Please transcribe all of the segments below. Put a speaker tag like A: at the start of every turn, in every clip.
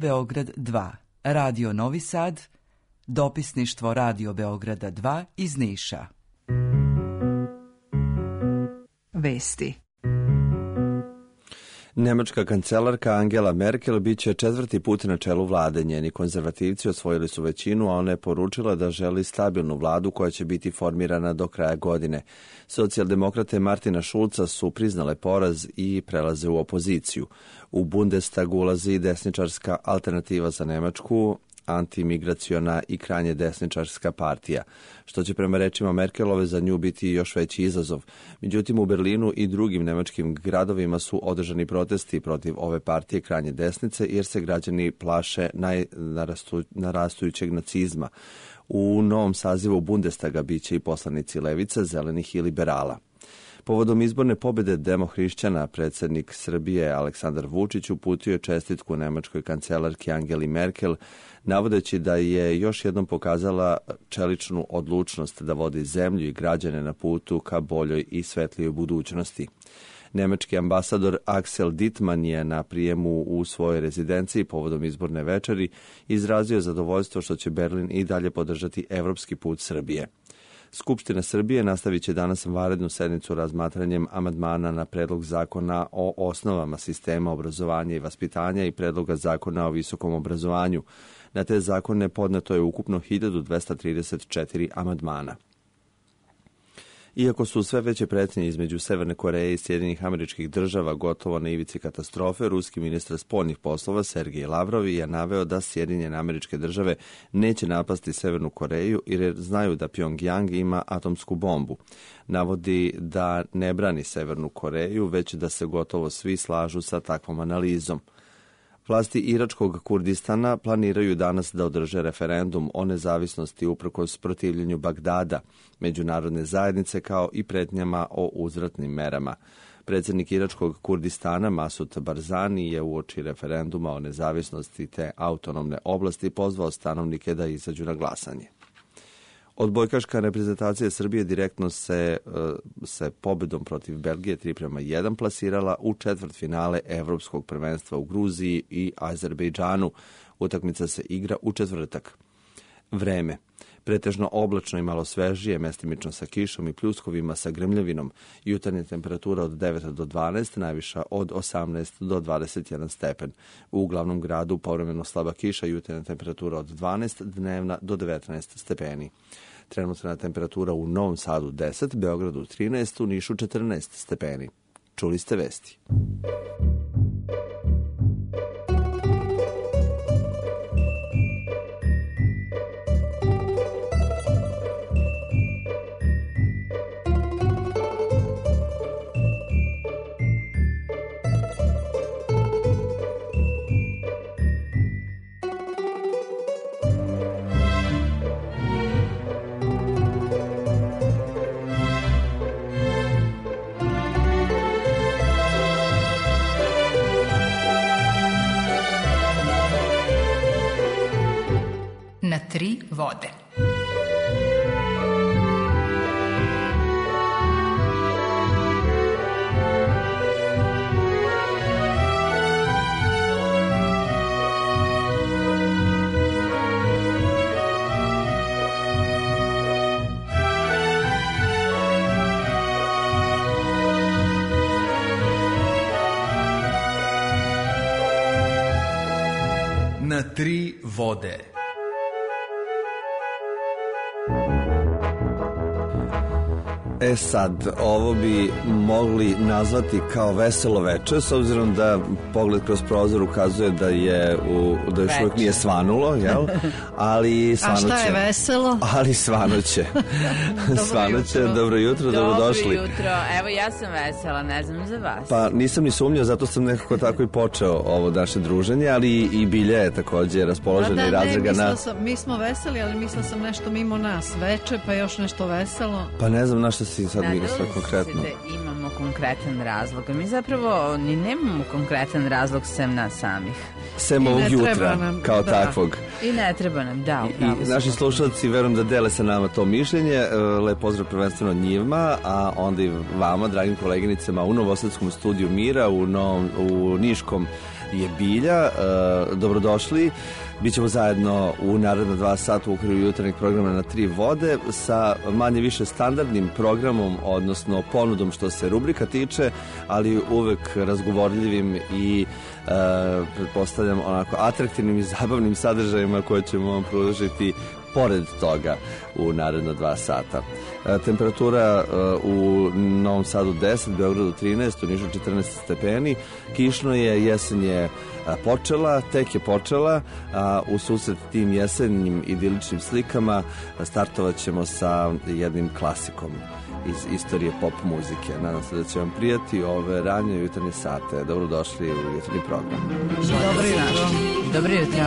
A: Beograd 2, Radio Novi Sad, dopisništvo Radio Beograda 2 iz Niša. Vesti.
B: Nemačka kancelarka Angela Merkel biće 4. put na čelu vlade. Njeni konzervativci osvojili su većinu, a ona je poručila da želi stabilnu vladu koja će biti formirana do kraja godine. Socijaldemokrate Martina Schulza su priznale poraz i prelaze u opoziciju. U Bundestag ulazi desničarska Alternativa za Nemačku, antimigraciona i krajnje desničarska partija, što će prema rečima Merkelove za nju biti još veći izazov. Međutim, u Berlinu i drugim nemačkim gradovima su održani protesti protiv ove partije krajnje desnice, jer se građani plaše narastujućeg nacizma. U novom sazivu Bundestaga biće i poslanici levice, zelenih i liberala. Povodom izborne pobjede demohrišćana, predsjednik Srbije Aleksandar Vučić uputio je čestitku nemačkoj kancelarki Angeli Merkel, navodeći da je još jednom pokazala čeličnu odlučnost da vodi zemlju i građane na putu ka boljoj i svetlijoj budućnosti. Nemački ambasador Axel Dittmann je na prijemu u svojoj rezidenciji povodom izborne večeri izrazio zadovoljstvo što će Berlin i dalje podržati evropski put Srbije. Skupština Srbije nastavit će danas vanrednu sednicu razmatranjem amandmana na predlog zakona o osnovama sistema obrazovanja i vaspitanja i predloga zakona o visokom obrazovanju. Na te zakone podneto je ukupno 1234 amandmana. Iako su sve veće pretnje između Severne Koreje i Sjedinjenih Američkih Država gotovo na ivici katastrofe, ruski ministar spoljnih poslova Sergej Lavrov je naveo da Sjedinjene Američke Države neće napasti Severnu Koreju jer znaju da Pjongjang ima atomsku bombu. Navodi da ne brani Severnu Koreju, već da se gotovo svi slažu sa takvom analizom. Vlasti Iračkog Kurdistana planiraju danas da održe referendum o nezavisnosti uprkos protivljenju Bagdada, međunarodne zajednice kao i pretnjama o uzvratnim merama. Predsjednik Iračkog Kurdistana Masud Barzani je uoči referenduma o nezavisnosti te autonomne oblasti pozvao stanovnike da izađu na glasanje. Odbojkaška reprezentacija Srbije direktno se pobjedom protiv Belgije 3:1 plasirala u četvrtfinale Evropskog prvenstva u Gruziji i Azerbejdžanu. Utakmica se igra u četvrtak. Vreme. Pretežno oblačno i malo svežije, mestimično sa kišom i pljuskovima sa grmljavinom. Jutarnja temperatura od 9 do 12, najviša od 18 do 21 stepen. U glavnom gradu povremeno slaba kiša, jutarnja temperatura od 12, dnevna do 19 stepeni. Trenutna temperatura u Novom Sadu 10, Beogradu 13, u Nišu 14 stepeni. Čuli ste vesti.
C: Na 3 vode.
D: Na 3 vode.
B: Sad, ovo bi mogli nazvati kao veselo veče, s obzirom da pogled kroz prozor ukazuje da je još uvijek nije svanulo, jel? Ali svanuće.
E: A šta je veselo?
B: Ali svanuće. Svanuće, dobro jutro, dobrodošli.
F: Dobro jutro, evo ja sam vesela, ne znam za vas.
B: Pa nisam ni sumnjao, zato sam nekako tako i počeo ovo naše druženje, ali i Bilja je također raspoložena i razregana.
E: Mi smo veseli, ali mislila sam nešto mimo nas, veče, pa još nešto veselo.
B: Pa ne znam na što si sad mislila konkretno.
F: Da imamo konkretan razlog. Mi zapravo ni nemamo konkretan razlog sem nas samih.
B: Sem ovog jutra, kao takvog.
F: I ne treba nam, da.
B: I naši slušalci, verujem da dele sa nama to mišljenje. Lep pozdrav prvenstveno njima, a onda i vama, dragim koleginicama u Novosadskom studiju Mira, u Niškom je Bilja. Dobrodošli. Bićemo zajedno u naredna 2 sata u okviru jutarnjeg programa Na 3 vode sa manje više standardnim programom, odnosno ponudom što se rubrika tiče, ali uvek razgovorljivim i pretpostavljam onako atraktivnim i zabavnim sadržajima koje ćemo vam pružiti pored toga u naredna 2 sata. Temperatura u Novom Sadu 10, Beogradu 13, u Nišu 14 stepeni. Kišno je, jesen je počela, tek je počela, a u susret tim jesenjim idiličnim slikama startovat ćemo sa jednim klasikom iz istorije pop muzike. Nadam se da će vam prijati ove ranje jutarnje sate. Dobrodošli u jutarnji program.
F: Dobro jutro. Dobro jutro.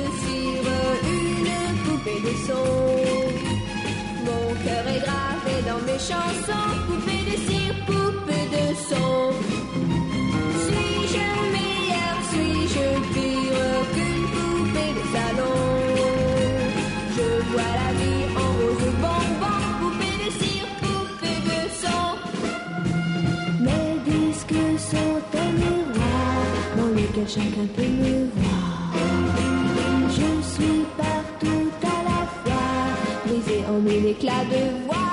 G: Mon cœur est gravé dans mes chansons, poupée de cire, poupée de son. Suis-je meilleure, suis-je pire qu'une poupée de salon? Je vois la vie en rose bonbon, poupée de cire, poupée de son. Mes disques sont un miroir dans lequel chacun peut me voir. Je suis partout à la fois, brisée en mille éclats de voix.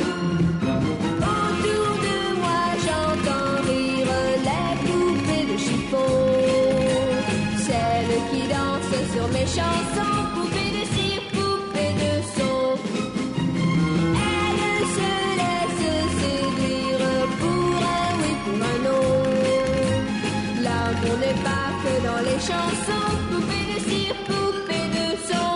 G: Autour de moi, j'entends rire les poupées de chiffon, celles qui dansent sur mes chansons, poupées de cire, poupées de son. Elles se laissent séduire pour un oui, pour un non. L'amour n'est pas que dans les chansons, poupées de cire, poupées de son.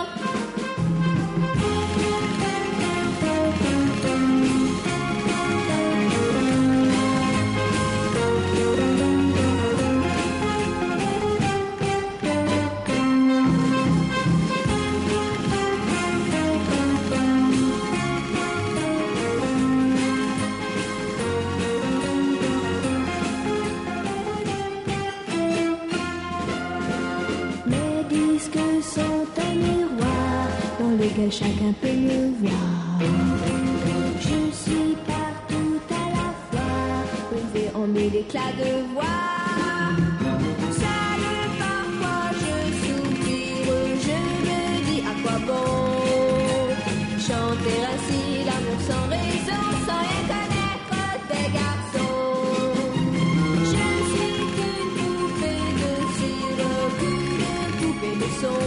G: Que chacun peut me voir. Je suis partout à la fois, brisée en mille éclats de voix. Seule parfois je soupire, je me dis à quoi bon chanter ainsi l'amour sans raison, sans rien connaître des garçons. Je suis qu'une poupée de cire, qu'une poupée de son.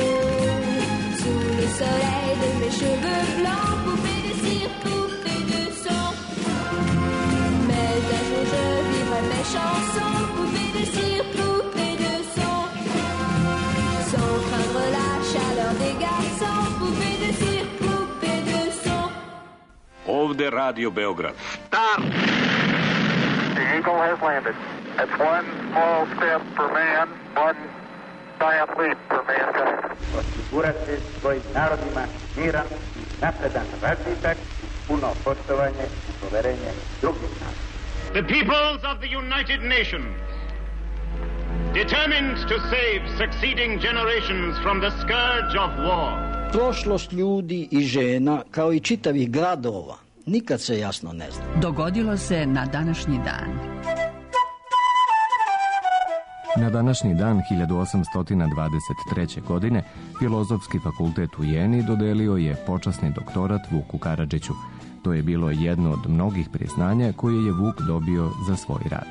G: Le soleil de mes cheveux blancs, poupée de cire, poupée de son. Mais un jour je vivrai mes chansons, poupée de cire, poupée de son. Sans craindre la chaleur des garçons, poupée de cire, poupée de son.
H: Ovde Radio Beograd.
I: Stop! The Eagle has landed. That's one small step for man, one giant leap for mankind.
J: Osigurati svojim narodima miran i napredan razvitak, puno poštovanje i poverenje drugih naroda.
H: The peoples of the United Nations, determined to save succeeding generations from the scourge of war.
K: Prošlost ljudi i žena, kao i čitavih gradova, nikad se jasno ne zna.
C: Dogodilo se na današnji dan.
L: Na današnji dan 1823. godine Filozofski fakultet u Jeni dodelio je počasni doktorat Vuku Karadžiću. To je bilo jedno od mnogih priznanja koje je Vuk dobio za svoj rad.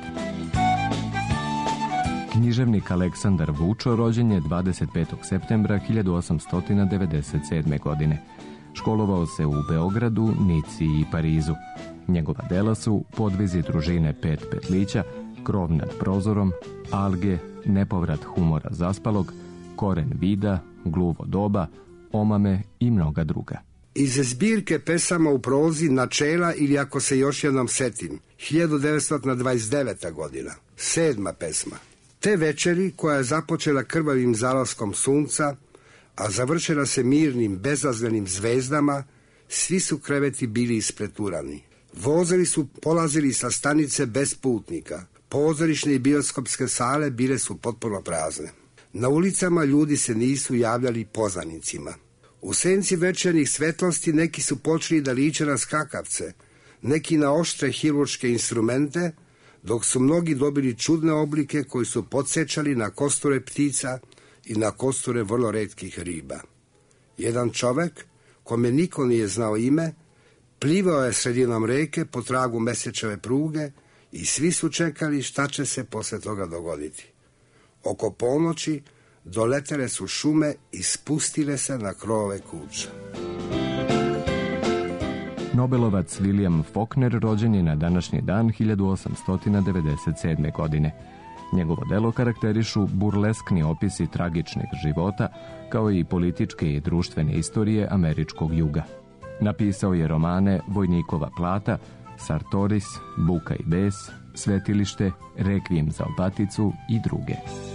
L: Književnik Aleksandar Vučo rođen je 25. septembra 1897. godine. Školovao se u Beogradu, Nici i Parizu. Njegova dela su Podvizi družine Pet petlića, Krov nad prozorom, Alge, Nepovrat humora zaspalog, Koren vida, Gluvo doba, Omame i mnoga druga.
M: Iz zbirke pesama u prozi Načela ili Ako se još jednom setim, 1929. godina, 7. pesma. Te večeri koja je započela krvavim zalaskom sunca, a završila se mirnim bezazlenim zvezdama, svi su kreveti bili ispreturani. Vozovi su polazili sa stanice bez putnika. Pozorišne i bioskopske sale bile su potpuno prazne. Na ulicama ljudi se nisu javljali poznanicima. U senci večernjih svetlosti neki su počeli da liče na skakavce, neki na oštre hirurške instrumente, dok su mnogi dobili čudne oblike koji su podsjećali na kosture ptica i na kosture vrlo retkih riba. Jedan čovek, kome niko nije znao ime, plivao je sredinom reke po tragu mesečeve pruge i svi su čekali šta će se posle toga dogoditi. Oko ponoći doletele su šume i spustile se na krovove kuća.
L: Nobelovac William Faulkner rođen je na današnji dan 1897. godine. Njegovo delo karakterišu burleskni opisi tragičnih života, kao i političke i društvene istorije američkog juga. Napisao je romane Vojnikova plata, Sartoris, Buka i bes, Svetilište, Rekvijem za opaticu i druge.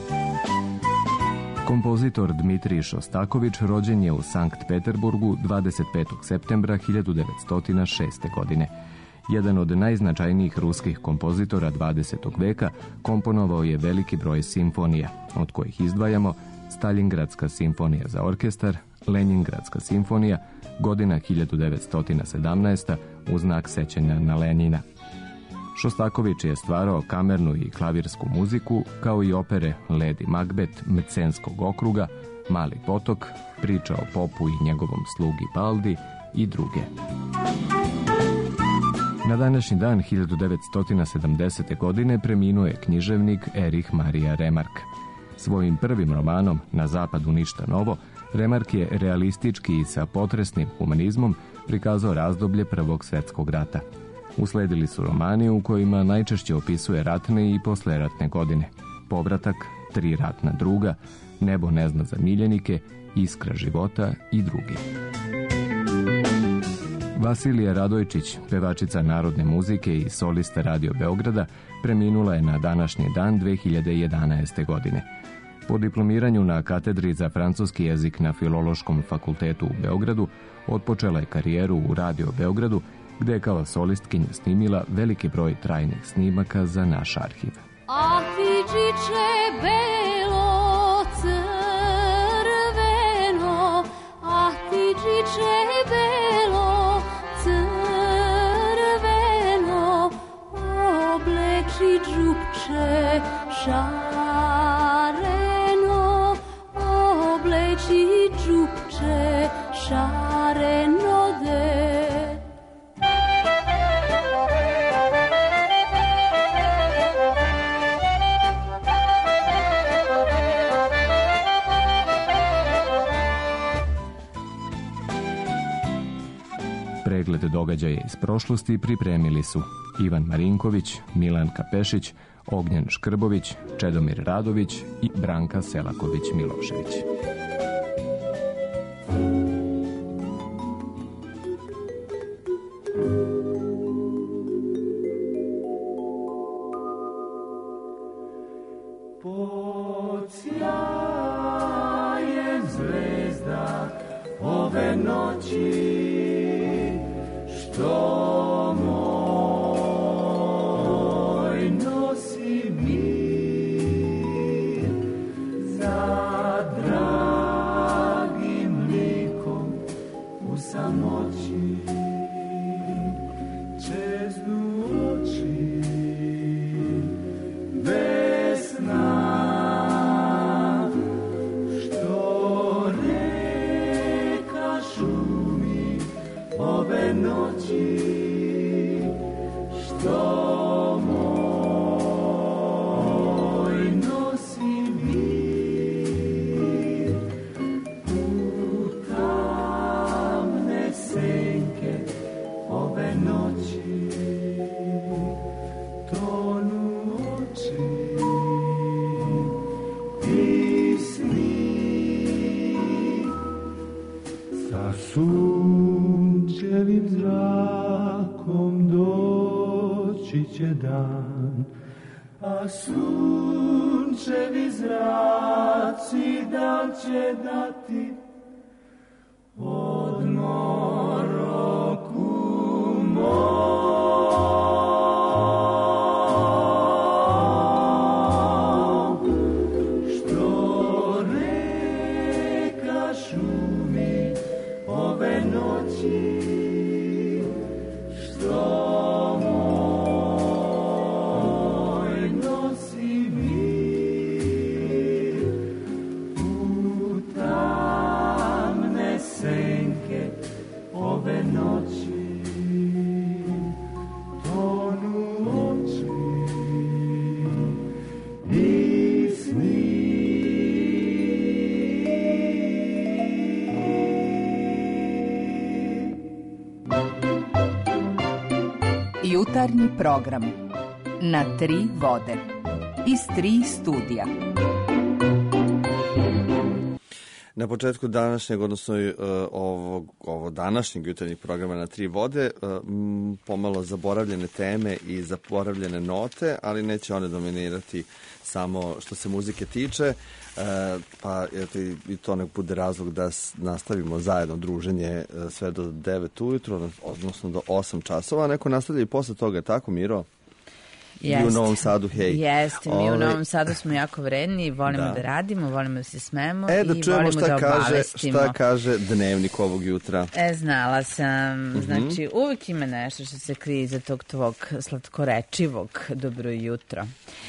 L: Kompozitor Dmitrij Šostaković rođen je u Sankt Peterburgu 25. septembra 1906. godine. Jedan od najznačajnijih ruskih kompozitora 20. veka, komponovao je veliki broj simfonija, od kojih izdvajamo Staljingradska simfonija za orkestar, Lenjingradska simfonija, godina 1917. u znak sećanja na Lenjina. Šostaković je stvarao kamernu i klavirsku muziku, kao i opere Lady Macbeth Mcenskog okruga, Mali potok, Priča o popu i njegovom slugi Baldi i druge. Na današnji dan 1970. godine preminuo je književnik Erich Maria Remarque. Svojim prvim romanom Na zapadu ništa novo, Remarque je realistički i sa potresnim humanizmom prikazao razdoblje Prvog svjetskog rata. Usledili su romani u kojima najčešće opisuje ratne i posleratne godine. Povratak, Tri ratna druga, Nebo ne zna za miljenike, Iskra života i drugi. Vasilija Radojčić, pevačica narodne muzike i solista Radio Beograda, preminula je na današnji dan 2011. godine. Po diplomiranju na katedri za francuski jezik na Filološkom fakultetu u Beogradu, otpočela je karijeru u Radio Beogradu, gde je kao solistkinja snimila veliki broj trajnih snimaka za naš arhiv.
G: A ti džiče belo crveno, a ti džiče belo crveno, obleči džupče šareno, obleči džupče šareno de.
L: Pregled događaja iz prošlosti pripremili su Ivan Marinković, Milanka Pešić, Ognjen Škrbović, Čedomir Radović i Branka Selaković-Milošević.
N: Pod sjajem zvezda ove noći što moj nosi mir za dragim likom u samoći čeznu oči bez sna što reka šumi ove noći što moj nosi mir u tamne senke ove noći tonu oči i sni sa sunčevim zrakom doći će dan, a sunčevi zraci dan će dati odmor oku mom, što reka šumi ove noći što moj
C: Jutarnji program na tri vode iz tri studija.
B: Na početku današnjeg, odnosno ovo današnjeg jutarnjeg programa na tri vode, pomalo zaboravljene teme i zaboravljene note, ali neće one dominirati samo što se muzike tiče, pa eto i to nek bude razlog da nastavimo zajedno druženje sve do 9 ujutro, odnosno do 8 časova. Neko nastavlja i posle toga, tako Miro?
F: Jeste.
B: I u Novom Sadu, hej.
F: Jeste, mi u Novom Sadu smo jako vredni, volimo da radimo, volimo da se smemo
B: da
F: i volimo da obavestimo.
B: Šta kaže dnevnik ovog jutra?
F: Znala sam, znači uvijek ima nešto što se krije iza tog tvog slatkorečivog dobro jutro.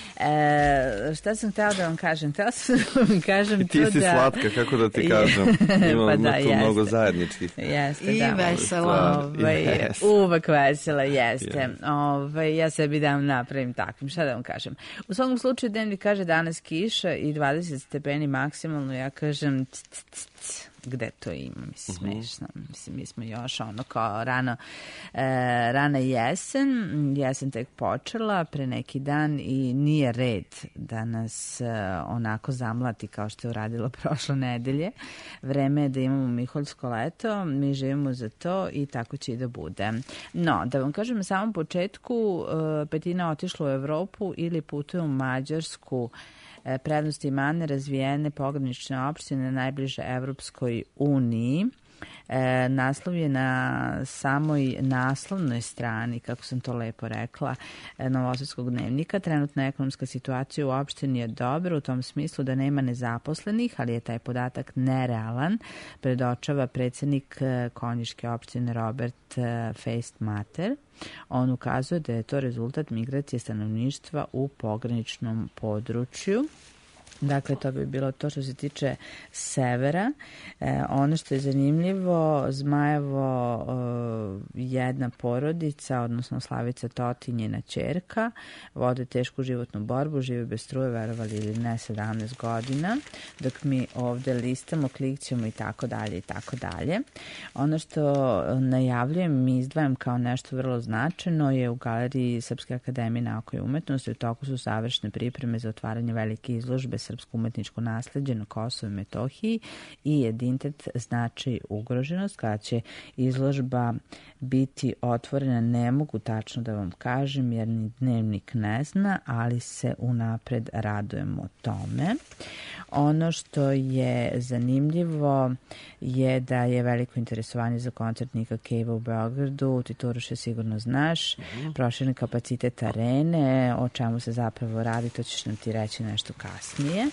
F: Šta sam htjela da vam kažem? Htjela sam da vam kažem
B: ti si slatka, kako da ti kažem. Imamo tu mnogo zajedničkih.
F: Jeste,
E: i da. Vesela.
F: Uvek vesela, jeste. Ja sebi dam napravim takvim. Šta da vam kažem? U svakom slučaju dnevnik kaže danas kiša i 20 stepeni maksimalno. Ja kažem gde to ima, mislim, smešno. Mislim, mi smo još ono kao rana jesen tek počela pre neki dan i nije red da nas onako zamlati kao što je uradilo prošle nedelje. Vreme je da imamo miholjsko leto, mi živimo za to i tako će i da bude. No, da vam kažem na samom početku, petina otišla u Evropu ili putuje u Mađarsku. Prednosti i mane razvijene pogranične opštine najbliže Evropskoj uniji. Naslov je na samoj naslovnoj strani, kako sam to lepo rekla, Novosadskog dnevnika. Trenutna ekonomska situacija u opštini je dobra u tom smislu da nema nezaposlenih, ali je taj podatak nerealan, predočava predsjednik konjiške opštine Robert Feistmater. On ukazuje da je to rezultat migracije stanovništva u pograničnom području. Dakle, to bi bilo to što se tiče severa. Ono što je zanimljivo, Zmajevo jedna porodica, odnosno Slavica Totin, njena ćerka, vode tešku životnu borbu, žive bez struje, verovali ili ne, 17 godina. Dok mi ovde listamo, klikćemo i tako dalje i tako dalje. Ono što najavljujem i izdvajam kao nešto vrlo značajno je u Galeriji Srpske akademije nauke i umetnosti. U toku su završne pripreme za otvaranje velike izložbe srpsko umetničko nasleđe na Kosovu i Metohiji i identitet znači ugroženost. Kada će izložba biti otvorena, ne mogu tačno da vam kažem jer ni dnevnik ne zna, ali se unapred radujemo tome. Ono što je zanimljivo je da je veliko interesovanje za koncert Nika Cave-a u Beogradu. Ti Turoše sigurno znaš. Proširen kapacitet arene, o čemu se zapravo radi, to ćeš nam ti reći nešto kasnije.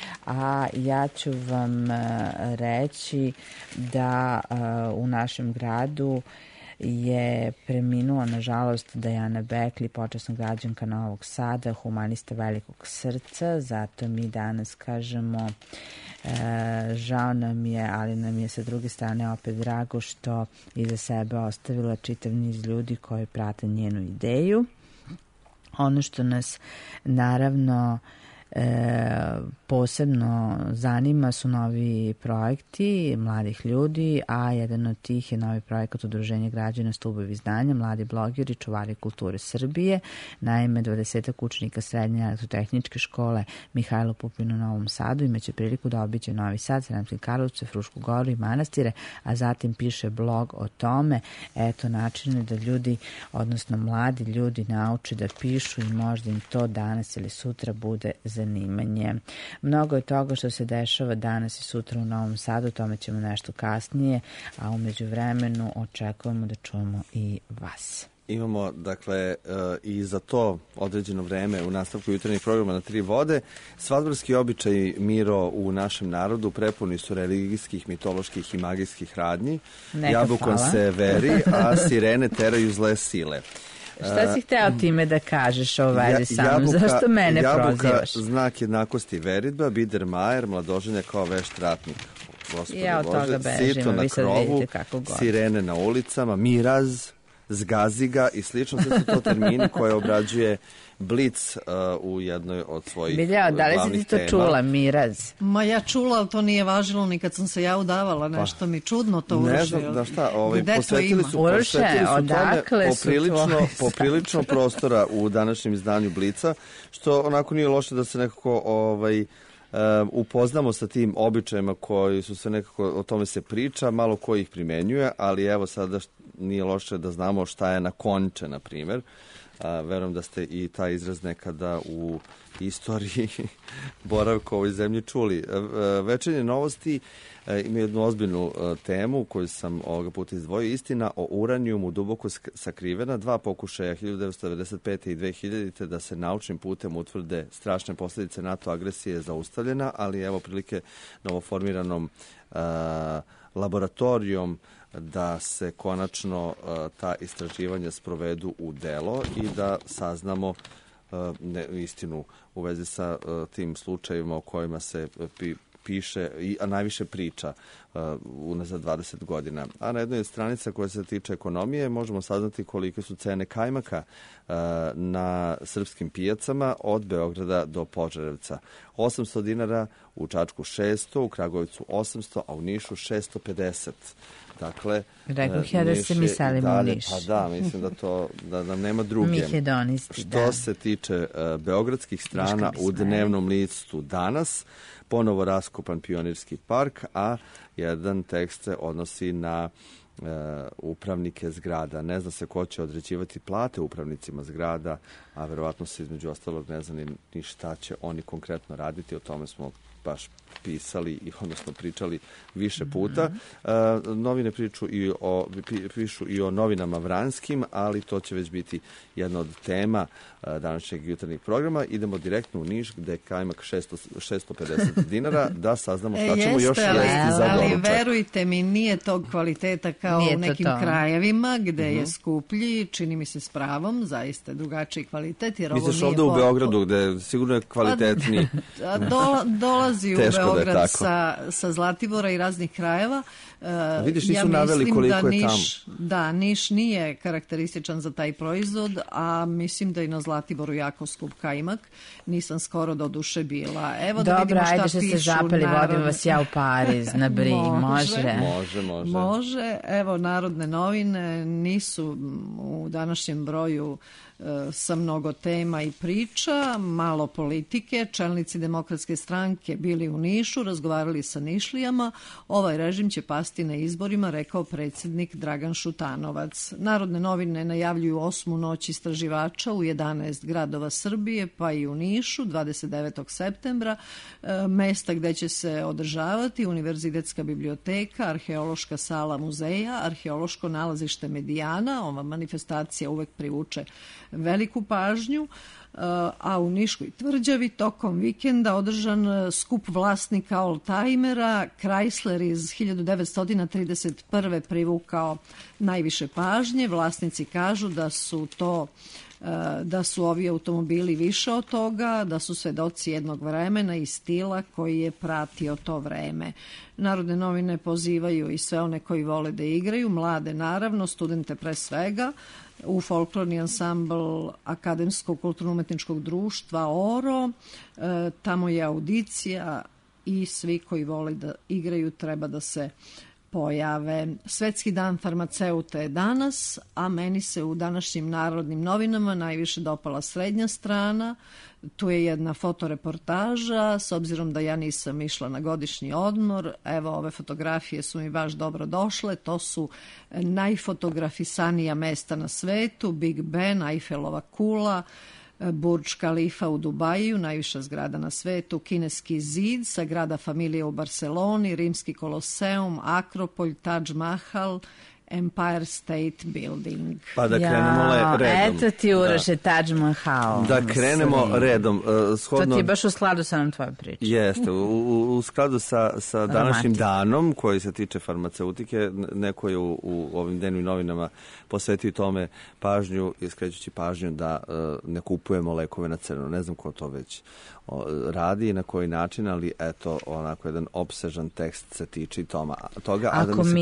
F: A ja ću vam reći da u našem gradu je preminula, nažalost, Dajana Bekli, počasna građanka Novog Sada, humanista velikog srca. Zato mi danas kažemo žao nam je, ali nam je sa druge strane opet drago što iza sebe ostavila čitav niz ljudi koji prate njenu ideju. Ono što nas naravno posebno zanima su novi projekti mladih ljudi, a jedan od tih je novi projekat Udruženja građana Stubovi znanja, mladi blogeri, čuvari kulture Srbije. Naime, 20 učenika srednje elektrotehničke škole Mihajlo Pupin u Novom Sadu imaće priliku da obiđe Novi Sad, Sremske Karlovce, Frušku Goru i manastire, a zatim piše blog o tome. Eto načine da ljudi, odnosno mladi ljudi nauče da pišu i možda im to danas ili sutra bude zanimanje. Mnogo je toga što se dešava danas i sutra u Novom Sadu, o tome ćemo nešto kasnije, a u međuvremenu očekujemo da čujemo i vas.
B: Imamo, dakle, i za to određeno vreme u nastavku jutarnjeg programa na tri vode. Svadbarski običaj, Miro, u našem narodu prepuni su religijskih, mitoloških i magijskih radnji. Jabukom se veri, a sirene teraju zle sile.
F: Šta si hteo time da kažeš o vezi sam? Zašto mene prozivaš?
B: Jabuka, znak jednakosti veritba, Biedermajer, mladoženja kao vešt ratnik.
F: Ja od toga bežim,
B: sito na krovu, sirene na ulicama, miraz, zgazi ga i slično. Sve su to termini koje obrađuje Blic u jednoj od svojih
F: Bilja, da li si ti to čula, miraz?
E: Ma ja čula, ali to nije važilo ni kad sam se ja udavala, nešto mi čudno to Uroše.
B: Ne znam da šta,
E: Gde to ima?
F: Uroše, odakle su
B: poprilično prostora u današnjem izdanju Blica, što onako nije loše da se nekako upoznamo sa tim običajima koji su se nekako, o tome se priča, malo ko ih primenjuje, ali evo sada nije loše da znamo šta je na konče, na primjer. Verujem da ste i taj izraz nekada u istoriji boravka u ovoj zemlji čuli. Večernje novosti ima jednu ozbiljnu temu koju sam ovoga puta izdvojio. Istina o uranijumu duboko sakrivena. 2 pokušaja 1995. i 2000. da se naučnim putem utvrde strašne posljedice NATO agresije zaustavljena, ali evo prilike novoformiranom laboratorijom da se konačno ta istraživanja sprovedu u delo i da saznamo istinu u vezi sa tim slučajevima o kojima se piše, a najviše priča unazad 20 godina. A na jednoj stranica koja se tiče ekonomije možemo saznati kolike su cene kajmaka na srpskim pijacama od Beograda do Požarevca. 800 dinara, u Čačku 600, u Kragujevcu 800, a u Nišu 650. Dakle,
F: rekao ja da se mi selimo u Niš.
B: Pa da, mislim da nam nema druge. Što se tiče beogradskih strana u dnevnom listu danas, ponovo raskopan Pionirski park, a jedan tekst se odnosi na upravnike zgrada. Ne zna se ko će određivati plate upravnicima zgrada, a verovatno se između ostalog ne zna ni šta će oni konkretno raditi. O tome smo baš pisali, odnosno pričali više puta. Novine pišu i o novinama vranskim, ali to će već biti jedna od tema današnjeg jutarnjeg programa. Idemo direktno u Niš, gde je kajmak 650 dinara, da saznamo šta ćemo još jesti za doručak.
E: Ali verujte mi, nije tog kvaliteta kao u nekim krajevima, gde je skuplji, čini mi se s pravom, zaista drugačiji kvalitet.
B: Misliš ovdje u Beogradu, gde sigurno je kvalitetniji?
E: Dolazi u Beograd sa Zlatibora i raznih krajeva.
B: Vidiš, nisu naveli koliko je tamo.
E: Da, Niš nije karakterističan za taj proizvod, a mislim da je na Zlatiboru jako skup kajmak. Nisam skoro do duše bila. Evo da vidimo šta pišu.
F: Dobro, ajde što se zapeli, vodim vas ja u Pariz, na Bri, može.
B: Može.
E: Evo, Narodne novine nisu u današnjem broju sa mnogo tema i priča, malo politike. Čelnici Demokratske stranke bili u Nišu, razgovarali sa Nišlijama. Ovaj režim će pasti na izborima, rekao predsjednik Dragan Šutanovac. Narodne novine najavljuju 8. noć istraživača u 11 gradova Srbije, pa i u Nišu 29. septembra. Mesta gde će se održavati: Univerzitetska biblioteka, arheološka sala muzeja, arheološko nalazište Medijana. Ova manifestacija uvek privuče veliku pažnju, a u Niškoj tvrđavi tokom vikenda održan skup vlasnika oldtimera. Chrysler iz 1931. privukao najviše pažnje. Vlasnici kažu da su ovi automobili više od toga, da su svedoci jednog vremena i stila koji je pratio to vreme. Narodne novine pozivaju i sve one koji vole da igraju, mlade naravno, studente pre svega, u folklorni ansambl Akademskog kulturno-umetničkog društva ORO. Tamo je audicija i svi koji vole da igraju treba da se pojave. Svetski dan farmaceuta je danas, a meni se u današnjim Narodnim novinama najviše dopala srednja strana. Tu je jedna fotoreportaža, s obzirom da ja nisam išla na godišnji odmor. Evo, ove fotografije su mi baš dobro došle. To su najfotografisanija mesta na svetu: Big Ben, Eiffelova kula, Burj Khalifa u Dubaju, najviša zgrada na svetu, Kineski zid, Sagrada Familija u Barceloni, Rimski koloseum, Akropolj, Taj Mahal, Empire State Building.
B: Pa da krenemo redom.
F: Eto ti Uroše, Taj Mahal.
B: Da krenemo redom.
F: To ti je baš u skladu sa nam tvoje priče.
B: Jeste, u skladu sa današnjim danom koji se tiče farmaceutike. Neko je u ovim dnevnim novinama posvetio tome pažnju, iskrećući pažnju da ne kupujemo lekove na crno. Ne znam ko to već radi i na koji način, ali eto, onako jedan opsežan tekst se tiče toga.
F: Ako mi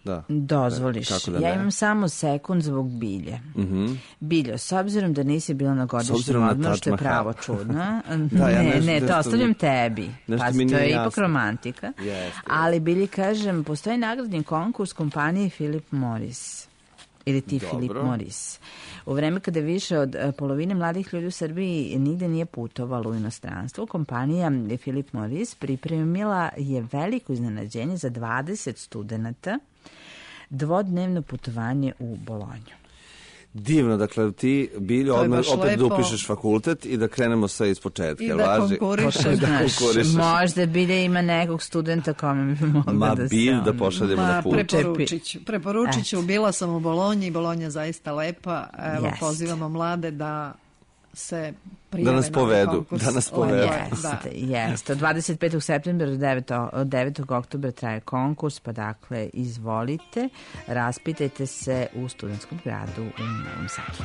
B: Da.
F: Dozvoliš.
B: Kako da
F: Ja
B: ne?
F: imam samo sekund zbog Bilje. Biljo, s obzirom da nisi bila na godišnjem
B: obzirom na
F: odmoru, što je
B: Taj Mahal.
F: pravo čudno.
B: Da, ja
F: ne,
B: nešto
F: to ostavljam tebi.
B: nešto
F: Pa
B: mi
F: to
B: nije
F: je ipak
B: jasno.
F: romantika.
B: Jeste.
F: Ali Bilji, kažem, postoji nagradni konkurs kompanije Philip Morris. Ili ti
B: Dobro.
F: Philip Morris. U vreme kada više od polovine mladih ljudi u Srbiji nigde nije putovalo u inostranstvo, kompanija Philip Morris pripremila je veliko iznenađenje za 20 studenata, dvodnevno putovanje u Bolonju.
B: Divno, dakle ti Biljo
E: To je
B: odmah
E: baš
B: opet da
E: lepo.
B: upišeš fakultet i da krenemo sve iz početka.
E: I
B: jel
E: da
B: važi?
E: konkurišeš.
B: Da
F: Znaš,
B: konkurišeš.
F: možda Bilje ima nekog studenta kome bi mogla
B: Ma
F: da se...
B: Bilj da
F: ono-
B: pošaljemo na put.
E: Preporučit ću. Bila sam u Bolonji i Bolonja je zaista lepa. Evo,
F: Jest.
E: pozivamo mlade da se prijave
B: Da nas
E: na ovaj
B: povedu,
E: konkurs.
B: da nas povedu.
F: Jeste. Od 25. septembra do 9. oktobra traje konkurs, pa dakle, izvolite, raspitajte se u Studentskom gradu u Novom Sadu.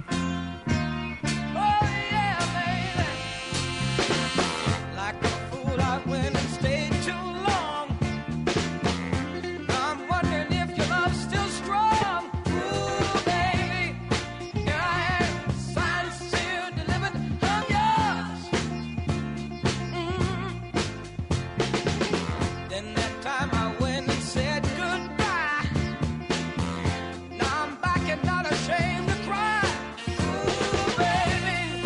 N: Ashamed to cry. Ooh, baby,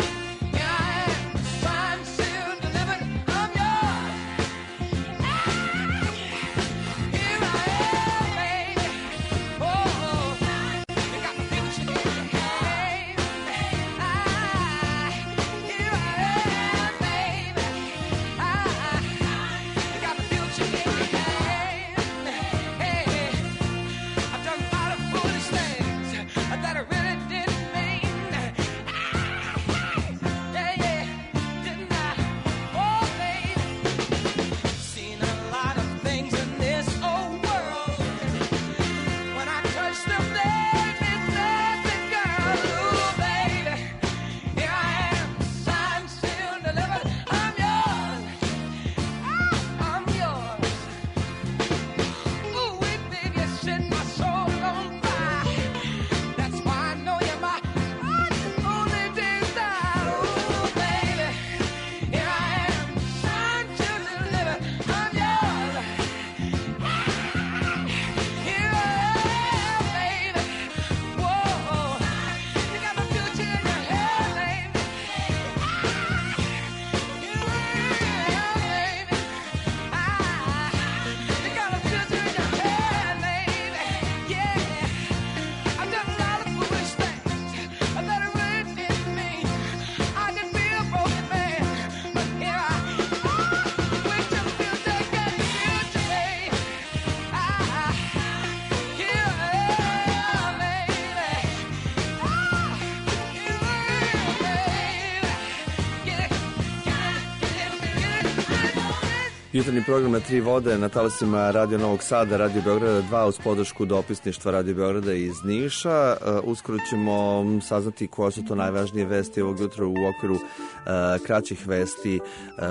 B: Jutarnji program na Tri vode na talasima Radio Novog Sada, Radio Beograda 2 uz podršku dopisništva Radio Beograda iz Niša. Uskoro ćemo saznati koja su to najvažnije vesti ovog jutra u okviru kraćih vesti